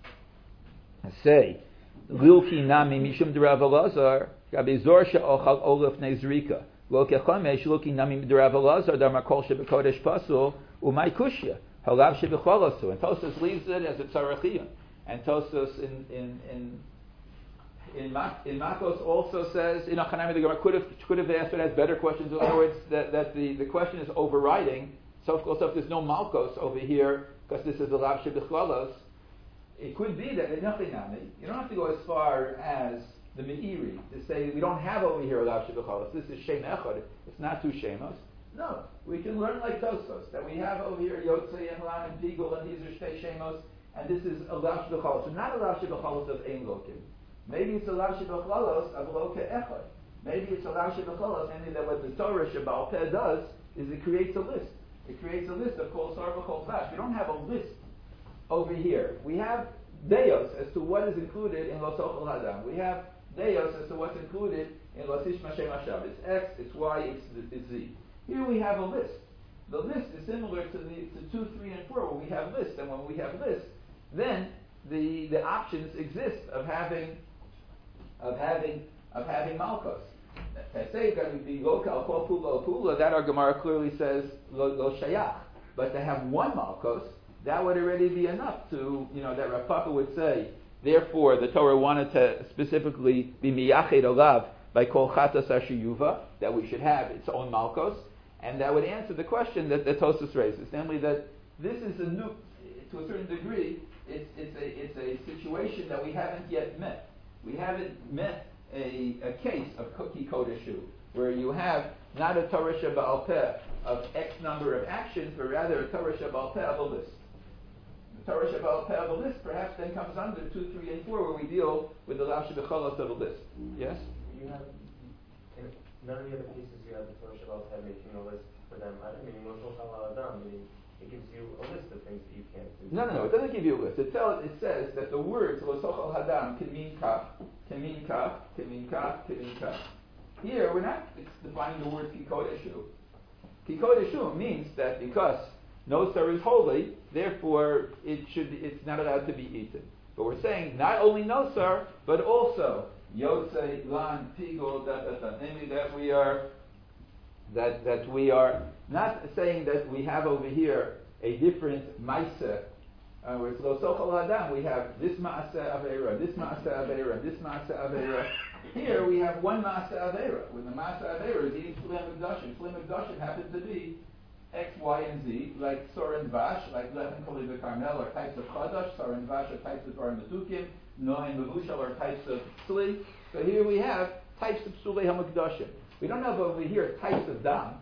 say, Lilki Nami Mishum Derav Elazar, Gabi Zorsha Ochal Olaf Nezrika, Loke Chomesh, Lilki Nami Derav Elazar, Darmakol Shebekodesh Pasul, Umay Kushya, Halav Shebecholasu. And Tosas leaves it as a Tzarachiyah. And Tosas in, in, in In, Mak- in Makos also says, in Achanami, the Gemara could have, could have asked, but has better questions. In other words, that, that the, the question is overriding. So, of course, if there's no Malkos over here, because this is a Lav Shebichlalos, it could be that in Achanami, you don't have to go as far as the Meiri to say we don't have over here a Lav Shebichlalos. This is Shem Echad. It's not two Shemos. No, we can learn like Tosfos, that we have over here Yotzei and Lan and Digul, and these are Shtei Shemos, and this is a Lav Shebichlalos. So not a Lav Shebichlalos of Ein Lokim. Maybe it's a Lav Shebecholalos of Loke Echad. Maybe it's a Lav Shebecholalos, only that what the Torah Shebal Peh does is it creates a list. It creates a list of Kol Sar V'Kol Tvash. We don't have a list over here. We have Deos as to what is included in Lo Sochel Hadam. We have Deos as to what's included in Lo Tishma Shem Hashav. It's X, it's Y, it's, it's Z. Here we have a list. The list is similar to the to two, three, and four, where we have lists. And when we have lists, then the the options exist of having of having of having Malkos. I say it's going to be Lokal Kol Pula Pula. That our Gemara clearly says Lo, lo Shayach. But to have one Malkos, that would already be enough to, you know, that Rav Papa would say. Therefore, the Torah wanted to specifically be Miyached Olav by Kol Chatas Ashiyuva, that we should have its own Malkos, and that would answer the question that, that Tosas raises, namely that this is a new, to a certain degree, it's it's a it's a situation that we haven't yet met. We haven't met a, a case of Ki Kodeshu, where you have not a Torah Sheba'al Peh of X number of actions, but rather a Torah Sheba'al Peh of a list. The Torah Sheba'al Peh of a list perhaps then comes under two, three, and four, where we deal with the Lav Shebecholos of a list. Yes? You have, in none of the other cases you have the Torah Sheba'al Peh making a list for them. I don't mean, meaning it gives you a list of things that you can't do. No, no, no. It doesn't give you a list. It tells. It says that the words Lo Sochel Hadam can mean kaf, can mean kaf, can mean kaf, can mean kaf. Here we're not defining the word Ki Kodeshu. Ki Kodeshu means that because no sar is holy, therefore it should. It's not allowed to be eaten. But we're saying not only no sar, but also Yotzei, Lan, Tigul, da da da. Namely that we are. That that we are not saying that we have over here a different ma'aseh. Uh, where it's Lo Sochel Hadam, we have this ma'aseh aveira, this ma'aseh aveira, this ma'aseh aveira. Here we have one ma'aseh aveira. When the ma'aseh aveira is eating Pulei HaMikdashim, Pulei HaMikdashim happens to be X, Y, and Z, like Sor and Vash, like Lechem Kol Carmel, or types of Chadash. Sor and Vash are types of Bar Metukim. No and Mevushal are types of Tzli. So here we have types of Pulei HaMikdashim. We don't have over here types of dam.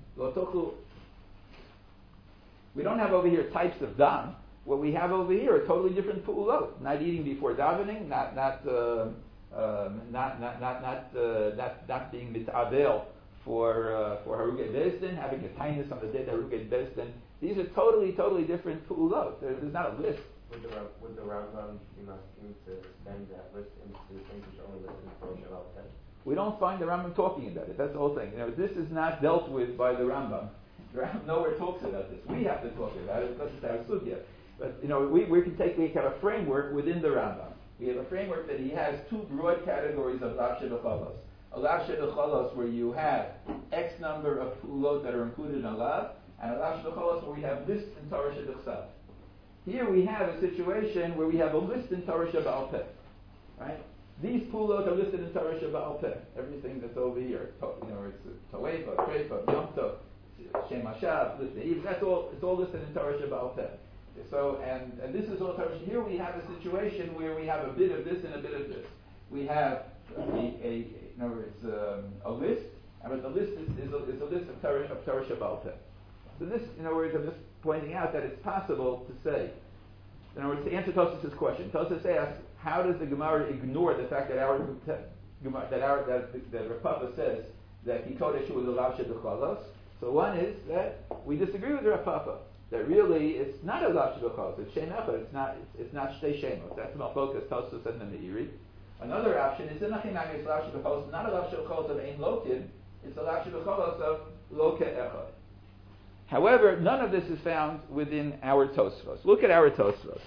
We don't have over here types of dam. What we have over here are totally different pu'ulot. Not eating before davening, not not uh, um, not not not not, uh, not not being mit'avel for uh, for Harugei Bezdin, having a tinus on the day that Harugei Bezdin. These are totally totally different pu'ulot. There, there's not a list. Would the would the Rambam be asking to extend that list into things which are only listed in Torah Sheba'al Peh? We don't find the Rambam talking about it. That's the whole thing. You know, this is not dealt with by the Rambam. The Rambam nowhere talks about this. We have to talk about it because it's our sugya. But you know, we, we can take we have a framework within the Rambam. We have a framework that he has two broad categories of Lav Shebecholos. A Lav Shebecholos where you have X number of pulot that are included in Lav, and a Lav Shebecholos where we have lists in Torah Shebechsav. Here we have a situation where we have a list in Torah Sheba'al Peh, right? These pulot are listed in Torah Sheba'al Peh. Everything that's over here, you know, it's Toeva, Treifa, Yom Tov, Shem Hashav, that's all. It's all listed in Torah Sheba'al Peh. So, and, and this is all Torah. Here we have a situation where we have a bit of this and a bit of this. We have a, a in other words, um, a list, and the list is, is, a, is a list of Torah of Torah Sheba'al Peh. So this, in other words, I'm just pointing out that it's possible to say. In other words, to answer Tosas's question, Tosas asks, how does the Gemara ignore the fact that our that our that, that Rav Papa says that Kikodeshu is a lav shebechalos? So one is that we disagree with Rav Papa. That really it's not a lav shebechalos. It's shein echad. It's not. It's, it's not shtei shemos. That's my focus. Tosfos and the Meiri. Another option is nachin nagis lav shebechalos. Not a lav shebechalos of ein lokin. It's a lav shebechalos of loke echad. However, none of this is found within our Tosfos. Look at our Tosfos.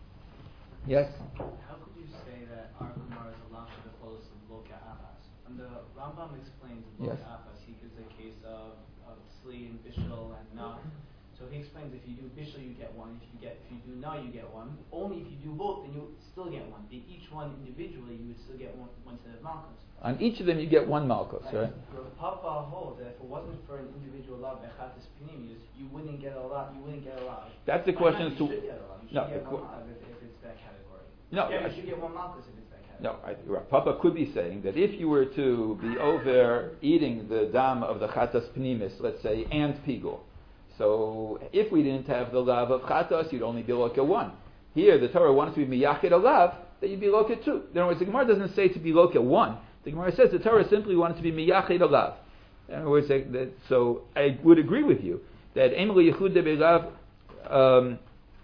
Yes? How could you say that our Gemara is a lav shebechalos of loke achas? When the Rambam explains loke Yes. achas, he gives a case of, of tzli and bishul and na. So he explains if you do bishul you get one, if you get if you do na you get one. Only if you do both then you still get one. But each one individually you would still get one one set of malchus. On each of them you get one malchus, right? Rav Papa holds that if it wasn't for an individual lav echatis pnimius, you wouldn't get a lot. You wouldn't get a lot. That's the Why question not? as You to- should get a lot. You No, should get the one qu- lav if, if it's that category. No, Yeah, I- you should get one malchus if it's that category. No, I, Rav Papa could be saying that if you were to be over eating the dam of the chatas pnimis, let's say, and pigul, so if we didn't have the lav of chatas, you'd only be loka one. Here, the Torah wants to be miyachid a lav, that you'd be loka two. In other words, the Gemara doesn't say to be loka one. The Gemara says the Torah simply wanted to be miyachid a lav. In other words, that, so I would agree with you that emli yichud de belav um,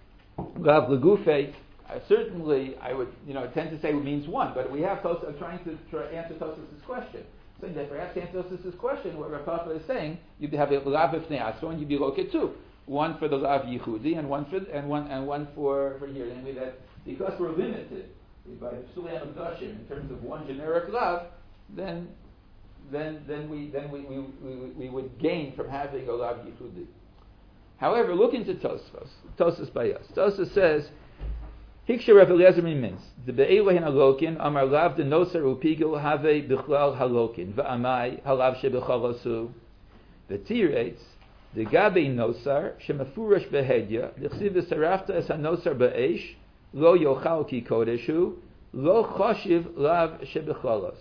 lav legufei. Uh, certainly, I would, you know, tend to say it means one, but we have Tos, I'm trying to try answer Tosfos' question. Saying that perhaps to answer Tosfos' question, what Rav Papa is saying, you'd have a lav b'fnei atzmo, and you'd be loket two, one for the lav yichudi, and one for and one and one for for here. Namely, that because we're limited by Psulei Hamikdashim in terms of one generic lav, then then then we then we we, we, we would gain from having a lav yichudi. However, look into Tosfos. Tosfos by us. Tosfos says. Hiksha Rav Eliezer mins the be'elohin halokin amar lav de nosar upigil have bichlal halokin va'amai halav shebechalasu the tirates the gabe nosar shemafurash behedya l'chsiv v'sarafta es hanosar be'esh lo yochal ki kodeshu lo choshiv lav shebechalas.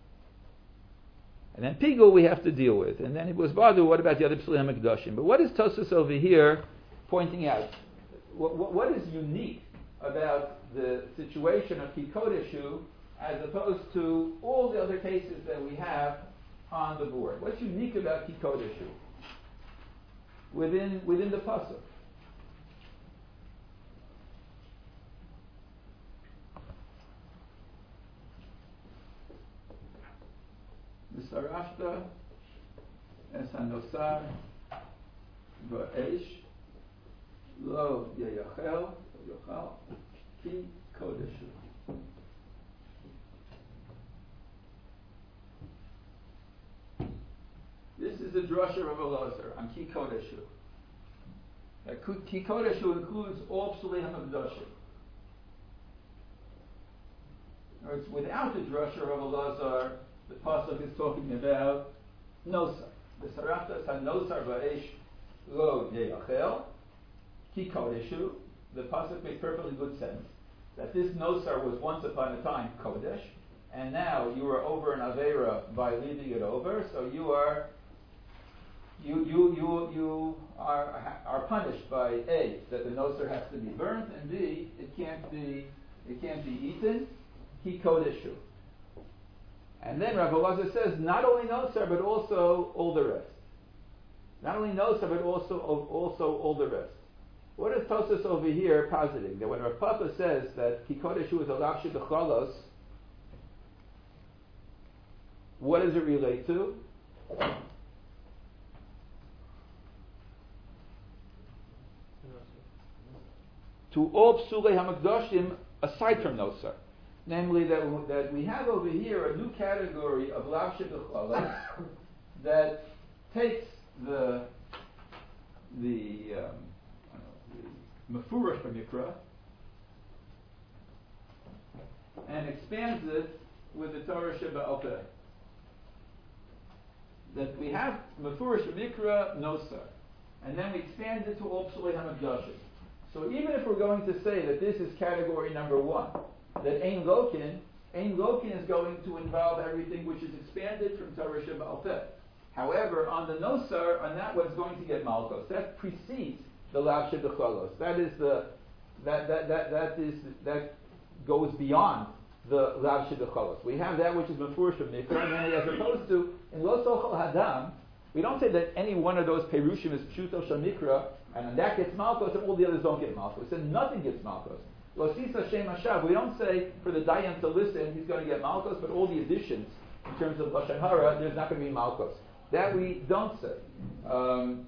And then pigul we have to deal with, and then it was bothered. What about the other psulei hamikdashim? But what is Tosfos over here pointing out? What, what, what is unique about the situation of Kikodeshu as opposed to all the other cases that we have on the board? What's unique about Kikodeshu within within the pasuk? V'sarafta es hanosar v'esh lo yeyachel yochal ki kodeshu. This is the drasha of Elazar on ki kodeshu. That ki kodeshu includes all psulei hamikdashim. It's without the drasha of Elazar, the pasuk is talking about nosar. The saraftas hanosar va'esh lo yeyachel ki kodeshu. The pasuk makes perfectly good sense that this nosar was once upon a time kodesh, and now you are over an avera by leaving it over, so you are you you you you are are punished by A, that the nosar has to be burnt, and B, it can't be it can't be eaten. Ki kodeshu. And then Rav Elazar says not only nosar but also all the rest. Not only nosar but also also all the rest. What is Tosfos over here positing? That when Rav Papa says that Ki Kodeshu is a lav shebechalos, what does it relate to? To all psulei hamikdashim aside from nosar. Namely, that, that we have over here a new category of lav shebechalos that takes the the um, Mefurash B'Mikra, and expands it with the Torah Sheba'al Peh. That we have Mefurash B'Mikra Nosar, and then we expand it to all Psulei HaMikdashim. So even if we're going to say that this is category number one, that Ein Lokin, Ein Lokin is going to involve everything which is expanded from Torah Sheba'al Peh. However, on the Nosar, on that one's going to get Malchus. That precedes the lav shebechalos. That is the that that that that is that goes beyond the lav shebecholos. We have that which is mefurish from mikra, and then as opposed to in lo sochal hadam, we don't say that any one of those perushim is pshuto shel mikra, and that gets malchus, and all the others don't get malchus. And nothing gets malchus. Lo sisa shem hashav. We don't say for the dayan to listen he's going to get malchus, but all the additions in terms of lashon hara, there's not going to be malchus. That we don't say. Um,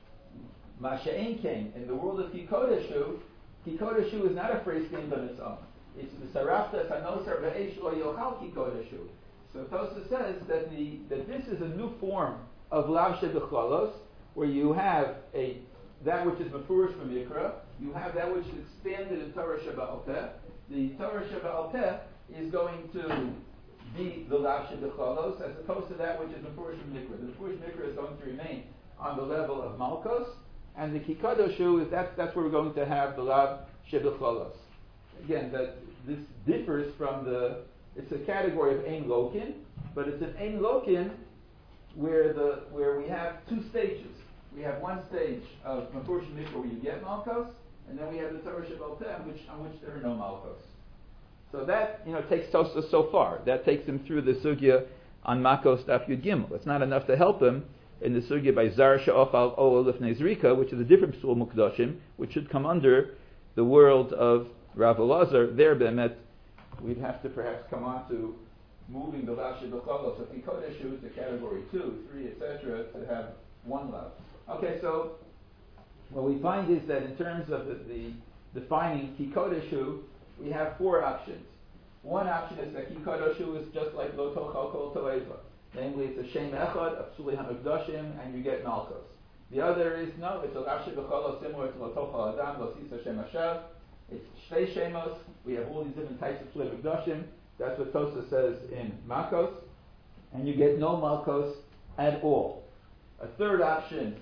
Masha'en came in the world of Kikodeshu. Kikodeshu is not a phrase named on its own. It's the Sarafta Sanosar Ve'esh Lo Yochal Kikodeshu. So Tosa says that the that this is a new form of Lav Shebecholos, where you have a that which is Mefurish from Yikra, you have that which is expanded in Torah Sheba'al Peh. The Torah Sheba'al Peh is going to be the Lav Shebecholos, as opposed to that which is Mefurish from Yikra. The Mefurish from Yikra is going to remain on the level of Malkos, and the Kikadoshu is that's that's where we're going to have the Lav Shebecholos. Again, that this differs from the. It's a category of Ein Lokin, but it's an Ein Lokin where the where we have two stages. We have one stage of Mefurish Mikra where you get Malkos, and then we have the Torah Sheba'al Peh, on which on which there are no Malkos. So that you know takes Tosfos so far. That takes him through the sugya on Makos Daf Yud Gimel. It's not enough to help him in the sugya by Zar She'ochal Oel Lifnei Zrika, which is a different psul mukdashim, which should come under the world of Rav Elazar. There, Be'emet, we'd have to perhaps come on to moving the Lav Shebecholos of Kikodeshu to category two, three, et cetera, to have one Lav. Okay, so what we find is that in terms of the, the defining Kikodeshu, we have four options. One option is that Kikodeshu is just like Lo Tochal Kol Toeva. Namely, it's a Shem Echad, a Psuli HaMikdashim, and you get Malkos. The other is, no, it's a Lav Shebecholos similar to Lo Tochal Adam, Lo Sisa Shem Hashav. It's Shtei Shemos. We have all these different types of Psuli HaMikdashim. That's what Tosa says in Makos. And you get no Malkos at all. A third option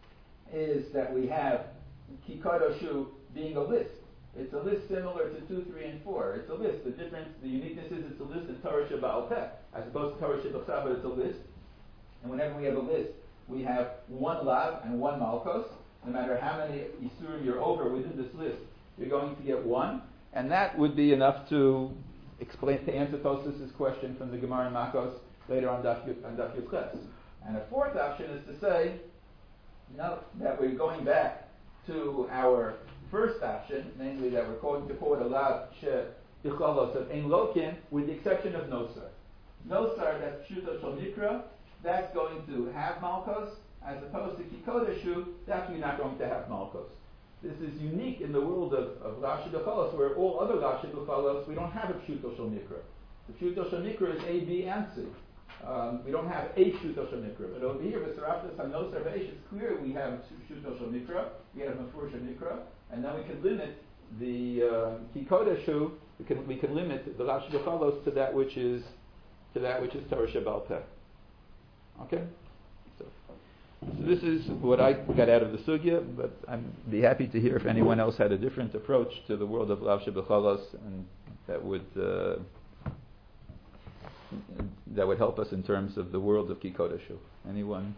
is that we have Kikodeshu being a list. It's a list similar to two, three, and four. It's a list. The difference, the uniqueness is it's a list in Torah Sheba'al Peh, as opposed to Torah Sheba'al but it's a list. And whenever we have a list, we have one Lav and one Malkos. No matter how many Yisurim you're over within this list, you're going to get one. And that would be enough to explain, to answer Tosas' question from the Gemara and Makos later on Daf Yud Ches. And a fourth option is to say, no, that we're going back to our first option, namely that we're going to call it a Lav Shebecholos of Ein Lokin, with the exception of Nosar. Nosar, that's Pshuto Shel Mikra, that's going to have Malkos, as opposed to Kikodeshu, that's we're not going to have Malkos. This is unique in the world of, of Lav Shebecholos, where all other Lav Shebecholos, we don't have a Pshuto Shel Mikra. The Pshuto Shel Mikra is A, B, and C. Um, we don't have a Pshuto Shel Mikra, but over here, with Saraftas HaNosar Ve'esh, it's clear we have Pshuto Shel Mikra, we have Mefurish Shel Mikra, and then we can limit the uh, Kikodeshu. We can we can limit the Lav Shebecholos to that which is to that which is Torah Sheba'al Peh. Okay, so, so this is what I got out of the sugya, but I'd be happy to hear if anyone else had a different approach to the world of Lav Shebecholos, and that would uh, that would help us in terms of the world of Kikodeshu. Anyone?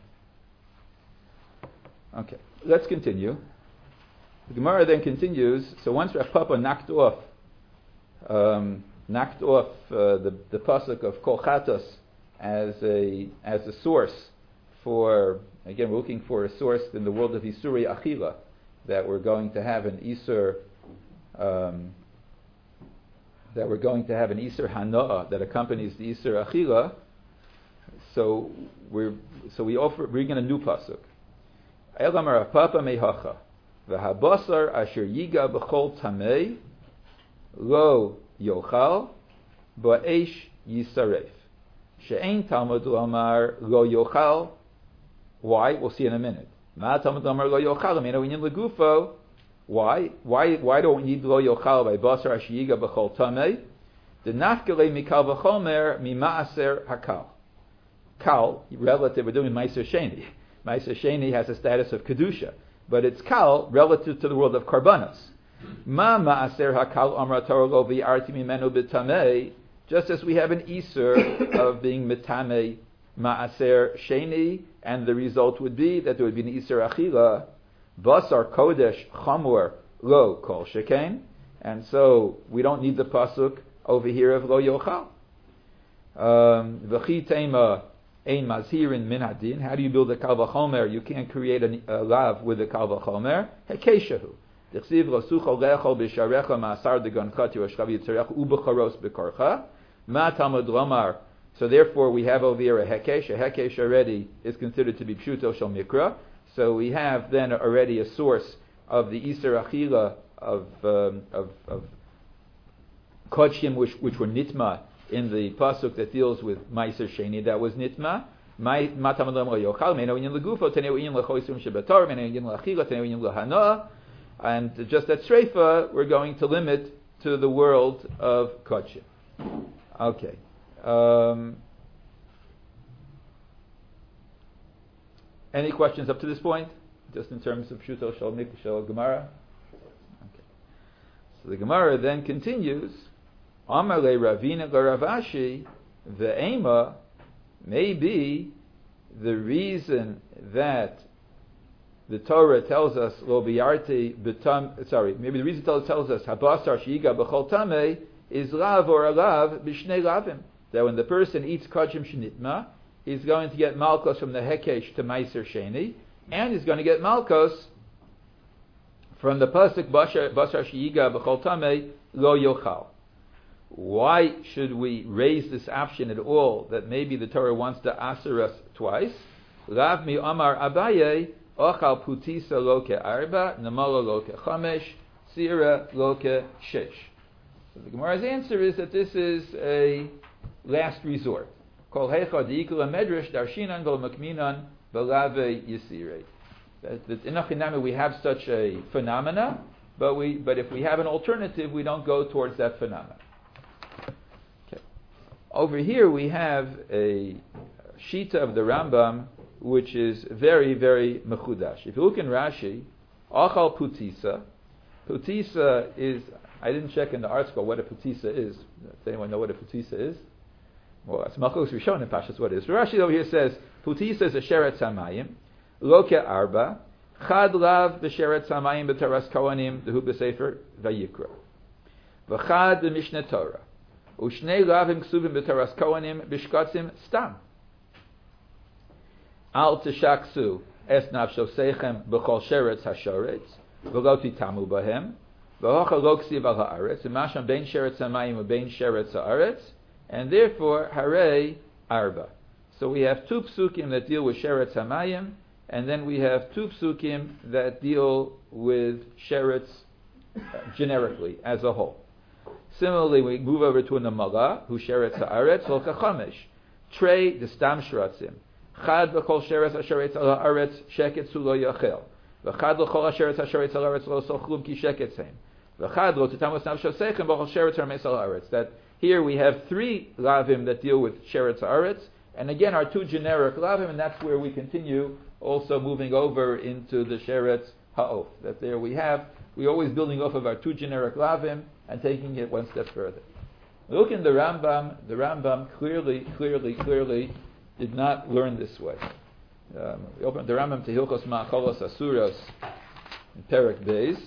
Okay, let's continue. The Gemara then continues. So once Rav Papa knocked off, um, knocked off uh, the the pasuk of Kol Chatos as a as a source for, again, we're looking for a source in the world of Isuri Achila, that we're going to have an Isur, um, that we're going to have an Isur Hana'a that accompanies the Isur Achila. So we're so we offer bring in a new pasuk. Elamar Rav Papa Mehacha. V'habasar asher yiga b'chol tamei lo yochal ba'esh yisaref. She'ein Talmud Amar lo yochal. Why? We'll see in a minute. Ma Talmud Amar lo yochal. I mean, we need legufo. Why? Why? Why don't we need lo yochal by basar asher yiga b'chol tamei? The nafkele mikal v'chomer mimaaser hakal. Kal, relative, we're doing Meiser Sheni. Meiser Sheni has a status of kedusha. But it's kal relative to the world of karbanos. Ma ma'aser hakal amra Torah lo v'yarti mimenu b'tamei. Just as we have an iser of being mitamei ma'aser sheni, and the result would be that there would be an iser achila. Basar kodesh chamor lo kol shekain, And so we don't need the pasuk over here of lo yochal. V'chi tema ein mazhirin min hadin. How do you build a kal v'chomer? You can't create a, a lav with a kal v'chomer. Hekeshahu. D'chsiv rasucho lechol b'sharecha ma'asar deganchati v'shchav yitzarecha u'b'charos b'korcha. Ma Talmud lomar. So therefore we have over here a hekesh. A hekesh already is considered to be pshuto shel mikra. So we have then already a source of the Isser Achila of um, of, of kodshim which, which were nitma in the pasuk that deals with Meiser Sheni that was nitma. And just at Sreifa, we're going to limit to the world of kodshim. Okay. Um, any questions up to this point? Just in terms of Pshuto Shal Mik Shal Gemara? Okay. So the Gemara then continues, Amar le Ravina Garavashi, the Ema may be the reason that the Torah tells us, Lo biyarti betam, sorry, maybe the reason the Torah tells us, Habasar shiga b'chol tameh, is lav or alav b'shnei lavim. That when the person eats kodshim shenitma, he's going to get malkos from the hekesh to meiser sheni, and he's going to get malkos from the pasuk basar sheyiga b'chol tamei lo yochal. Why should we raise this option at all? That maybe the Torah wants to answer us twice. Lav mi amar Abaye ochal putisa loke arba namala loke chamesh sira loke shesh. So the Gemara's answer is that this is a last resort. Kol hecha diikula medrash darshinan vel makminan velave yisirei. That in Achinami we have such a phenomena, but we but if we have an alternative, we don't go towards that phenomena. Okay. Over here we have a shita of the Rambam, which is very very mechudash. If you look in Rashi, achal putisa, putisa is. I didn't check in the article what a putisa is. Does anyone know what a putisa is? Well, it's Malchus Rishon in Pashas what it is. Rashi over here says, putisa is a sheret samayim, loke arba, chad lav b'sheret samayim b'taras kohanim, dehu b'sefer vayikra. V'chad b'mishneh Torah. U'shnei lavim ksuvim b'taras kohanim b'shkatzim stam. Al tishaksu es nafsho seichem b'chol sheretz hashoretz, v'lo titamu b'hem, and therefore, Hare Arba. So we have two psukim that deal with Sheretz Hamayim, and then we have two psukim that deal with Sheretz uh, generically, as a whole. Similarly, we move over to a Namala, who Sheretz Haaretz, Volka Chamesh. Trey, the Stam Shratzim. Chad v'chol Sheretz HaSheretz Haaretz, Sheket Su Lo Yachel. V'chad v'chol HaSheretz HaSheretz Haaretz Lo Sochlum Ki Sheket Seim. That here we have three lavim that deal with sheretz haaretz, and again our two generic lavim, and that's where we continue also moving over into the sheretz ha'of. That there we have, we're always building off of our two generic lavim and taking it one step further. Look in the Rambam, the Rambam clearly, clearly, clearly did not learn this way. Um, we open the Rambam to Hilchos Ma'acholos Asuros in Perek Beis.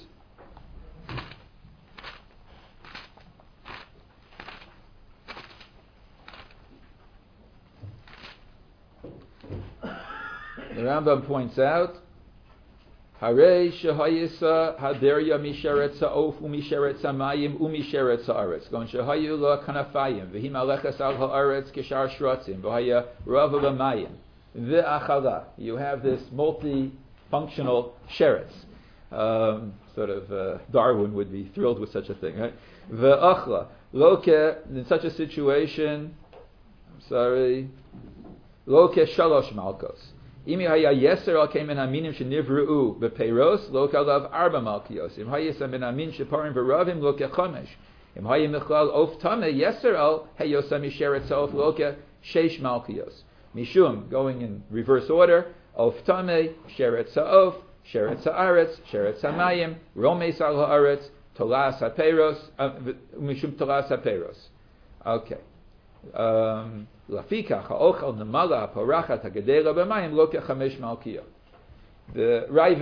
The Rambam points out, Hare shehayisa haderya misheretz ha'of umisheretz hamayim umisheretz ha'aretz. Gon shehayu la kanafayim v'him alechas al ha'aretz kishar shratzim v'haya rav l'mayim v'achala. You have this multi-functional sheretz. Um, sort of uh, Darwin would be thrilled with such a thing, right? V'achla loke in such a situation. I'm sorry. Loke shalosh malkos. Imi haya yeser al kemen haminim shenivru bepeiros loke alav arba malkios. Im hayes amin amin sheparim v'ravim loke chomesh. Im haya michlal of tameh yeser al heyosam misheret sof loke sheish malkios. Mishum, going in reverse order, of tameh sheret saof, sheret saaretz, sheret samayim, romeis al haaretz, tolas hapeiros, mishum tolas hapeiros. Okay. Um, Lafikach ha'ochel nemala ha'porachat ha'gedela b'mayim lo kechamesh malkiya. The Ravid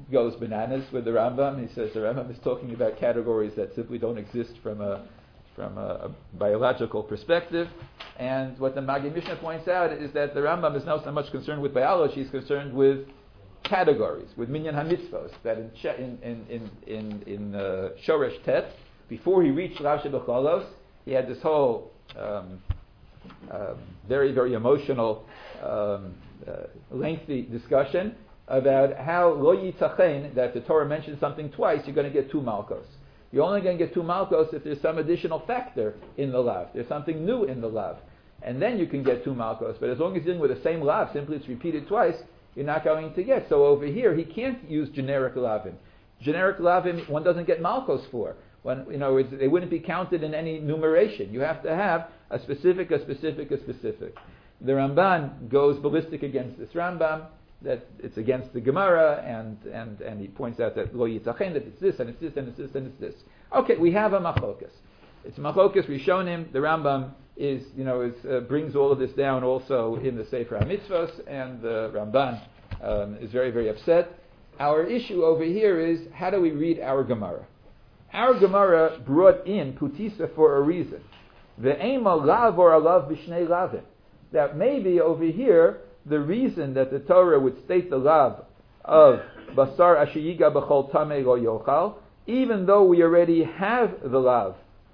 goes bananas with the Rambam. He says the Rambam is talking about categories that simply don't exist from a from a, a biological perspective. And what the Maggid Mishnah points out is that the Rambam is not so much concerned with biology; he's concerned with categories, with minyan hamitzvos. That in in in in in, in uh, Shoresh Tet, before he reached Lav Shebecholos, he had this whole um, uh, very very emotional, um, uh, lengthy discussion about how lo yitachen, that the Torah mentions something twice, you're going to get two malchos. You're only going to get two malchos if there's some additional factor in the lav. There's something new in the lav. And then you can get two malchos. But as long as you're dealing with the same lav, simply it's repeated twice, you're not going to get. So over here, he can't use generic lavim. Generic lavim, one doesn't get malchos for. When, you know, it's, they wouldn't be counted in any numeration. You have to have a specific, a specific, a specific. The Ramban goes ballistic against this Rambam, that it's against the Gemara, and, and, and he points out that lo yitzachen, that it's this, and it's this, and it's this, and it's this. Okay, we have a machlokas. It's machlokas rishonim. The Rambam is, you know, is, uh, brings all of this down also in the Sefer HaMitzvos, and the Ramban um, is very, very upset. Our issue over here is, how do we read our Gemara? Our Gemara brought in Putisa for a reason. Ve'ema lav or alav b'shnei lavim. That maybe over here, the reason that the Torah would state the lav of basar asher yiga b'chol tamei lo yochal, even though we already have the lav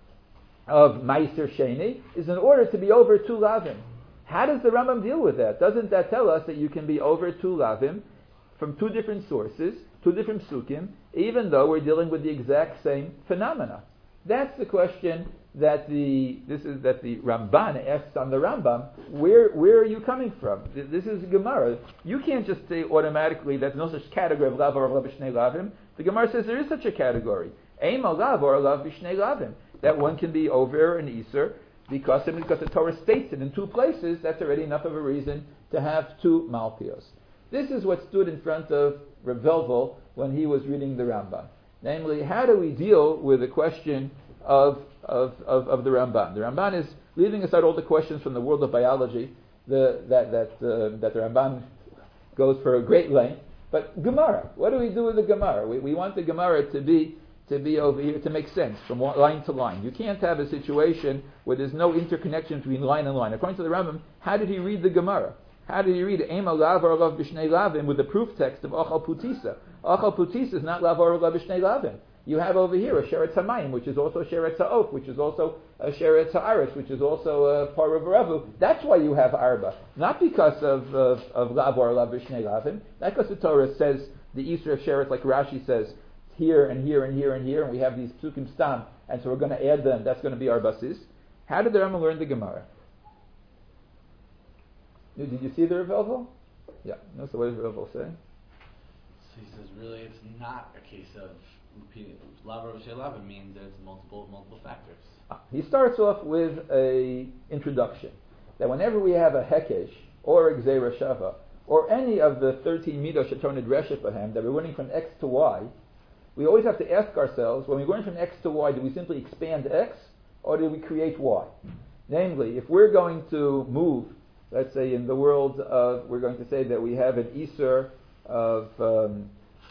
of meiser sheni, is in order to be over two lavim. How does the Rambam deal with that? Doesn't that tell us that you can be over two lavim from two different sources, two different psukim, even though we're dealing with the exact same phenomena? That's the question that the this is that the Ramban asks on the Rambam. Where where are you coming from? This is Gemara. You can't just say automatically that there's no such category of lav or lav b'shnei lavim. The Gemara says there is such a category. Eim lav or lav b'shnei lavim. That one can be over an iser because simply because the Torah states it in two places. That's already enough of a reason to have two malpios. This is what stood in front of Reb Velvel when he was reading the Rambam. Namely, how do we deal with the question of Of, of, of the Ramban? The Ramban is leaving aside all the questions from the world of biology, the, that that uh, that the Ramban goes for a great length. But Gemara, what do we do with the Gemara? We, we want the Gemara to be to be over here to make sense from one line to line. You can't have a situation where there's no interconnection between line and line. According to the Rambam, how did he read the Gemara? How did he read Eim lav or lav b'shnei lavim with the proof text of Achal Putisa? Achal Putisa is not lav or lav b'shnei lavim. You have over here a Sheretz HaMayim, which is also Sheretz HaOf, which is also a Sheretz HaAretz, which is also a Par of Ravu. That's why you have Arba. Not because of, of, of Lav or Lav B'shnei Lavim. Not because the Torah says the Easter of Sheretz, like Rashi says, here and here and here and here, and we have these Psukim Stam, and so we're going to add them. That's going to be our basis. How did the Rambam learn the Gemara? Did you see the Reb Velvel? Yeah. No, so what does Reb Velvel say? So he says, really, it's not a case of repeating lav or b'shnei lavim means there's multiple multiple factors. Ah, he starts off with a introduction that whenever we have a hekesh or a gzeira shava or any of the thirteen midos shetonid reshet bahem that we're learning from x to y, we always have to ask ourselves, when we're going from x to y, do we simply expand x or do we create y? Namely, if we're going to move, let's say in the world of, we're going to say that we have an iser of um,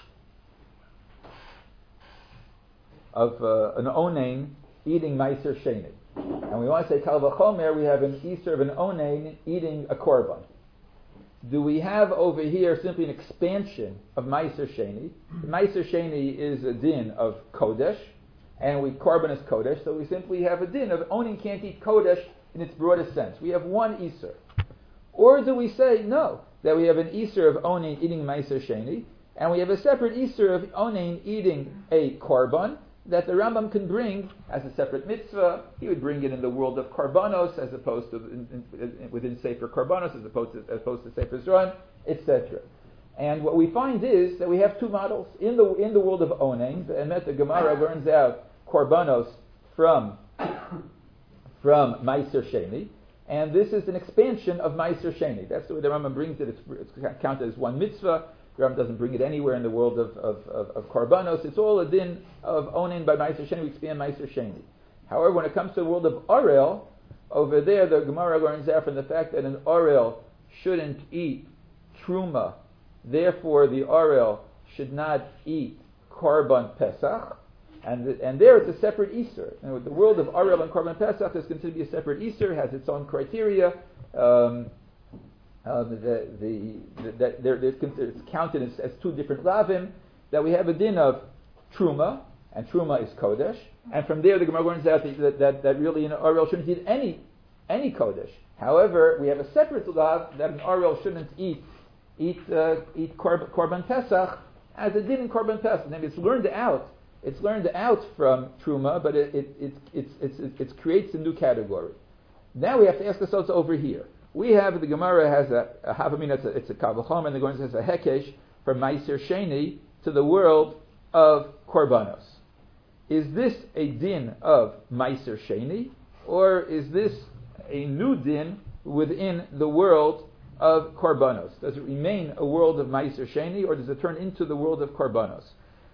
of uh, an onain eating meiser sheni. And we want to say kal v'chomer, we have an Easter of an onain eating a korban. Do we have over here simply an expansion of meiser sheni? Meiser sheni is a din of kodesh, and we korban is kodesh, so we simply have a din of onain can't eat kodesh in its broadest sense. We have one Easter. Or do we say, no, that we have an Easter of onain eating meiser sheni, and we have a separate Easter of onain eating a korban, that the Rambam can bring as a separate mitzvah. He would bring it in the world of karbanos as opposed to in, in, in, within Sefer Karbanos as opposed to, as opposed to Sefer Zron, et cetera. And what we find is that we have two models in the in the world of onain. And that the Gemara learns out karbanos from from Meiser Sheni, and this is an expansion of Meiser Sheni. That's the way the Rambam brings it. It's, it's counted as one mitzvah. The Rambam doesn't bring it anywhere in the world of, of, of, of Karbanos. It's all a din of owning by Meiser Sheni. We expand Meiser Sheni. However, when it comes to the world of Orel, over there the Gemara learns out from the fact that an Orel shouldn't eat Truma. Therefore, the Orel should not eat Korban Pesach, and the, and there it's a separate Easter. And the world of Ariel and Korban Pesach is considered to be a separate Easter, has its own criteria. Um, uh, the, the, the, that there, it's, it's counted as, as two different lavim. That we have a din of Truma, and Truma is Kodesh, and from there the Gemara learns out that, that, that really an Ariel shouldn't eat any any Kodesh. However, we have a separate lav that an Ariel shouldn't eat eat uh, eat korb, Korban Pesach as a din in Korban Pesach. And it's learned out. It's learned out from Truma, but it it it it, it, it, it creates a new category. Now we have to ask ourselves over here. We have the Gemara has a, a Havamina, it's a, it's a Kavachom, and the Gemara has a Hekesh from Meiser Sheni to the world of Korbanos. Is this a din of Meiser Sheni, or is this a new din within the world of Korbanos? Does it remain a world of Meiser Sheni, or does it turn into the world of Korbanos?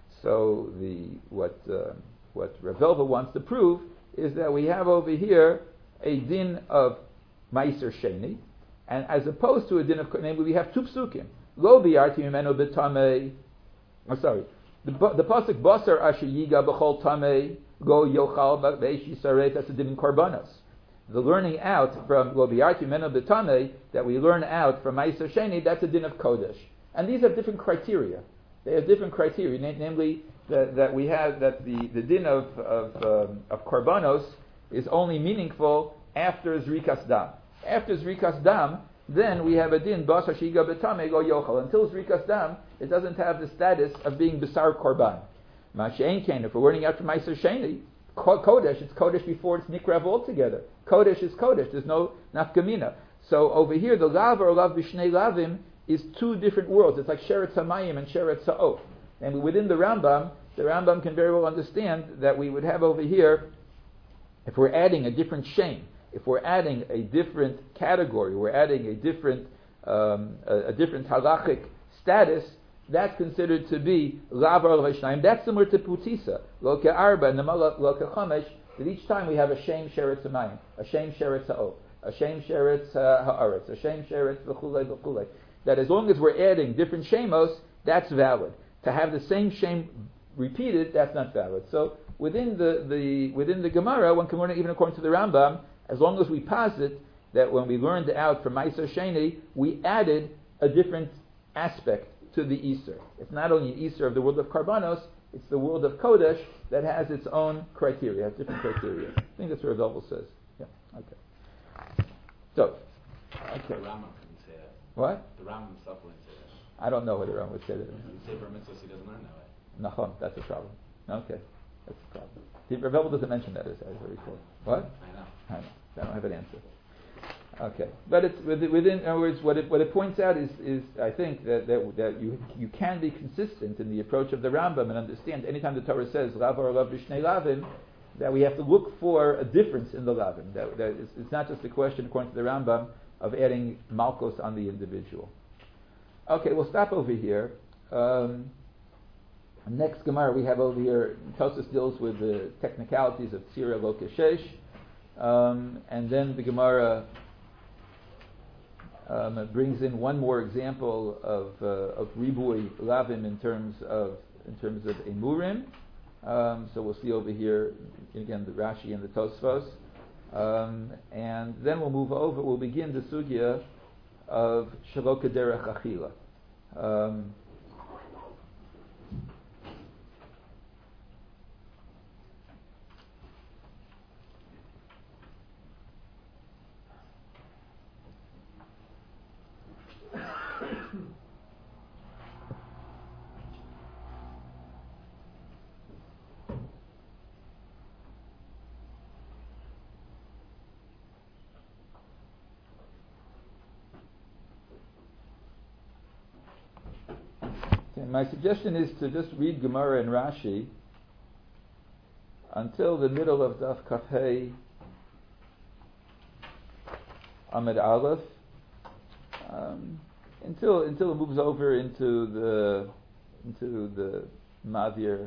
So the what uh, what Rav Elva wants to prove is that we have over here a din of Meiser Sheni, and as opposed to a din of, namely we have two psukim. Lo bi'arti mimeno b'tamei. Oh, sorry. The, the pasuk basar asher yiga b'chol tamei go yochal b'eish yisarei. That's a din in Korbanos. The learning out from Lo bi'arti mimeno b'tamei that we learn out from Meiser Sheni, that's a din of Kodesh. And these have different criteria. They have different criteria, na- namely that, that we have that the, the din of of, um, of Korbanos is only meaningful after Zrikas Dam. After Zrikas Dam, then we have a din basar shiga b'tamei go yochal. Until Zrikas Dam, it doesn't have the status of being B'sar Korban. Ma'ashein kain, if we're learning out from Meiser Sheni, Kodesh, it's Kodesh before it's Nikrav altogether. Kodesh is Kodesh, there's no nafkamina. So over here, the lav or lav b'shnei lavim is two different worlds. It's like Sheretz Hamayim and Sheretz Ha'of. And within the Rambam, the Rambam can very well understand that we would have over here, if we're adding a different shem, if we're adding a different category, we're adding a different um, a, a different halachic status, that's considered to be lavar l'vaishnayim. That's similar to putisa, lo ke'arba, namala lo ke'chamesh. That each time we have a shem sheretz hamayim, a shem sheretz ha'of, a shem sheretz ha'aretz, a shem sheretz v'chulei v'chulei. That as long as we're adding different shemos, that's valid. To have the same shem repeated, that's not valid. So within the, the within the Gemara, one can learn it even according to the Rambam, as long as we posit that when we learned out from Meiser Sheni, we added a different aspect to the Easter. It's not only an Easter of the world of Karbanos, it's the world of Kodesh that has its own criteria, has different criteria. I think that's what Rav Elva says. Yeah, okay. So, okay. The Rambam couldn't say that. What? The Rambam himself wouldn't say that. I don't know whether Rambam would say that. He would say Bar Mitzvah, he doesn't learn that way. Nachon, that's a problem. Okay, that's a problem. The Rav Elva doesn't mention that, as I recall. What? I know. I know. I don't have an answer. Okay, but it's within. In other words, what it what it points out is is I think that that, that you you can be consistent in the approach of the Rambam and understand anytime the Torah says lav or lav b'shnei lavim, that we have to look for a difference in the lavim. That, that it's, it's not just a question, according to the Rambam, of adding malchus on the individual. Okay, we'll stop over here. Um, next Gemara we have over here. Tosfos deals with the technicalities of Tzira Lo Keshesh. Um, and then the Gemara um, brings in one more example of uh, of ribui lavim in terms of in terms of emurim. Um, so we'll see over here again the Rashi and the Tosfos, um, and then we'll move over. We'll begin the sugya of shelo kederech achila. Um, My suggestion is to just read Gemara and Rashi until the middle of Daf Kafhei Amid Aleph, um, until until it moves over into the into the Mavir,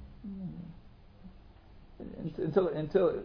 until until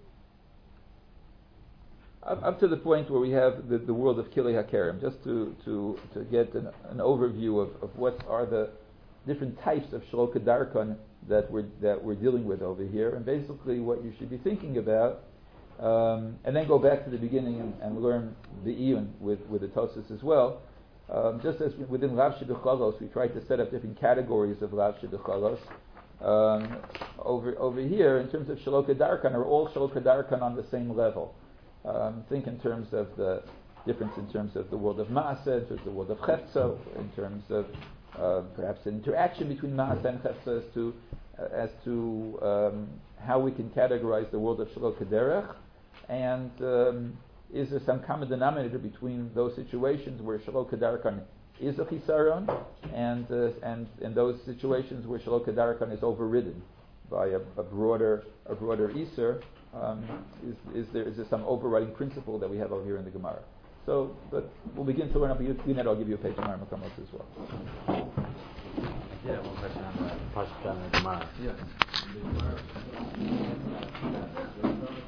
up, up to the point where we have the, the world of Kili HaKerem, just to, to, to get an, an overview of, of what are the different types of Shelo Kedarkon that we're that we're dealing with over here, and basically what you should be thinking about, um, and then go back to the beginning and, and learn the Iyun with with the Tosas as well. Um, just as within Lav Shebechalos, we tried to set up different categories of Lav Shebechalos. Um, over over here, in terms of Shelo Kedarkon, are all Shelo Kedarkon on the same level? Um, think in terms of the difference in terms of the world of Maaseh, in terms of the world of Chefza, in terms of uh, perhaps an interaction between Maaseh and Chefza as to uh, as to um, how we can categorize the world of Shelo Kederech, and um, is there some common denominator between those situations where Shelo Kedarkon is a chisaron, and uh, and in those situations where Shelo Kedarkon is overridden by a, a broader a broader iser, um, is is there is there some overriding principle that we have over here in the Gemara? So, but we'll begin to learn up. I'll give you a page tomorrow Makamos as well. Yeah, one question on the Pashtan and Gemara. Yes.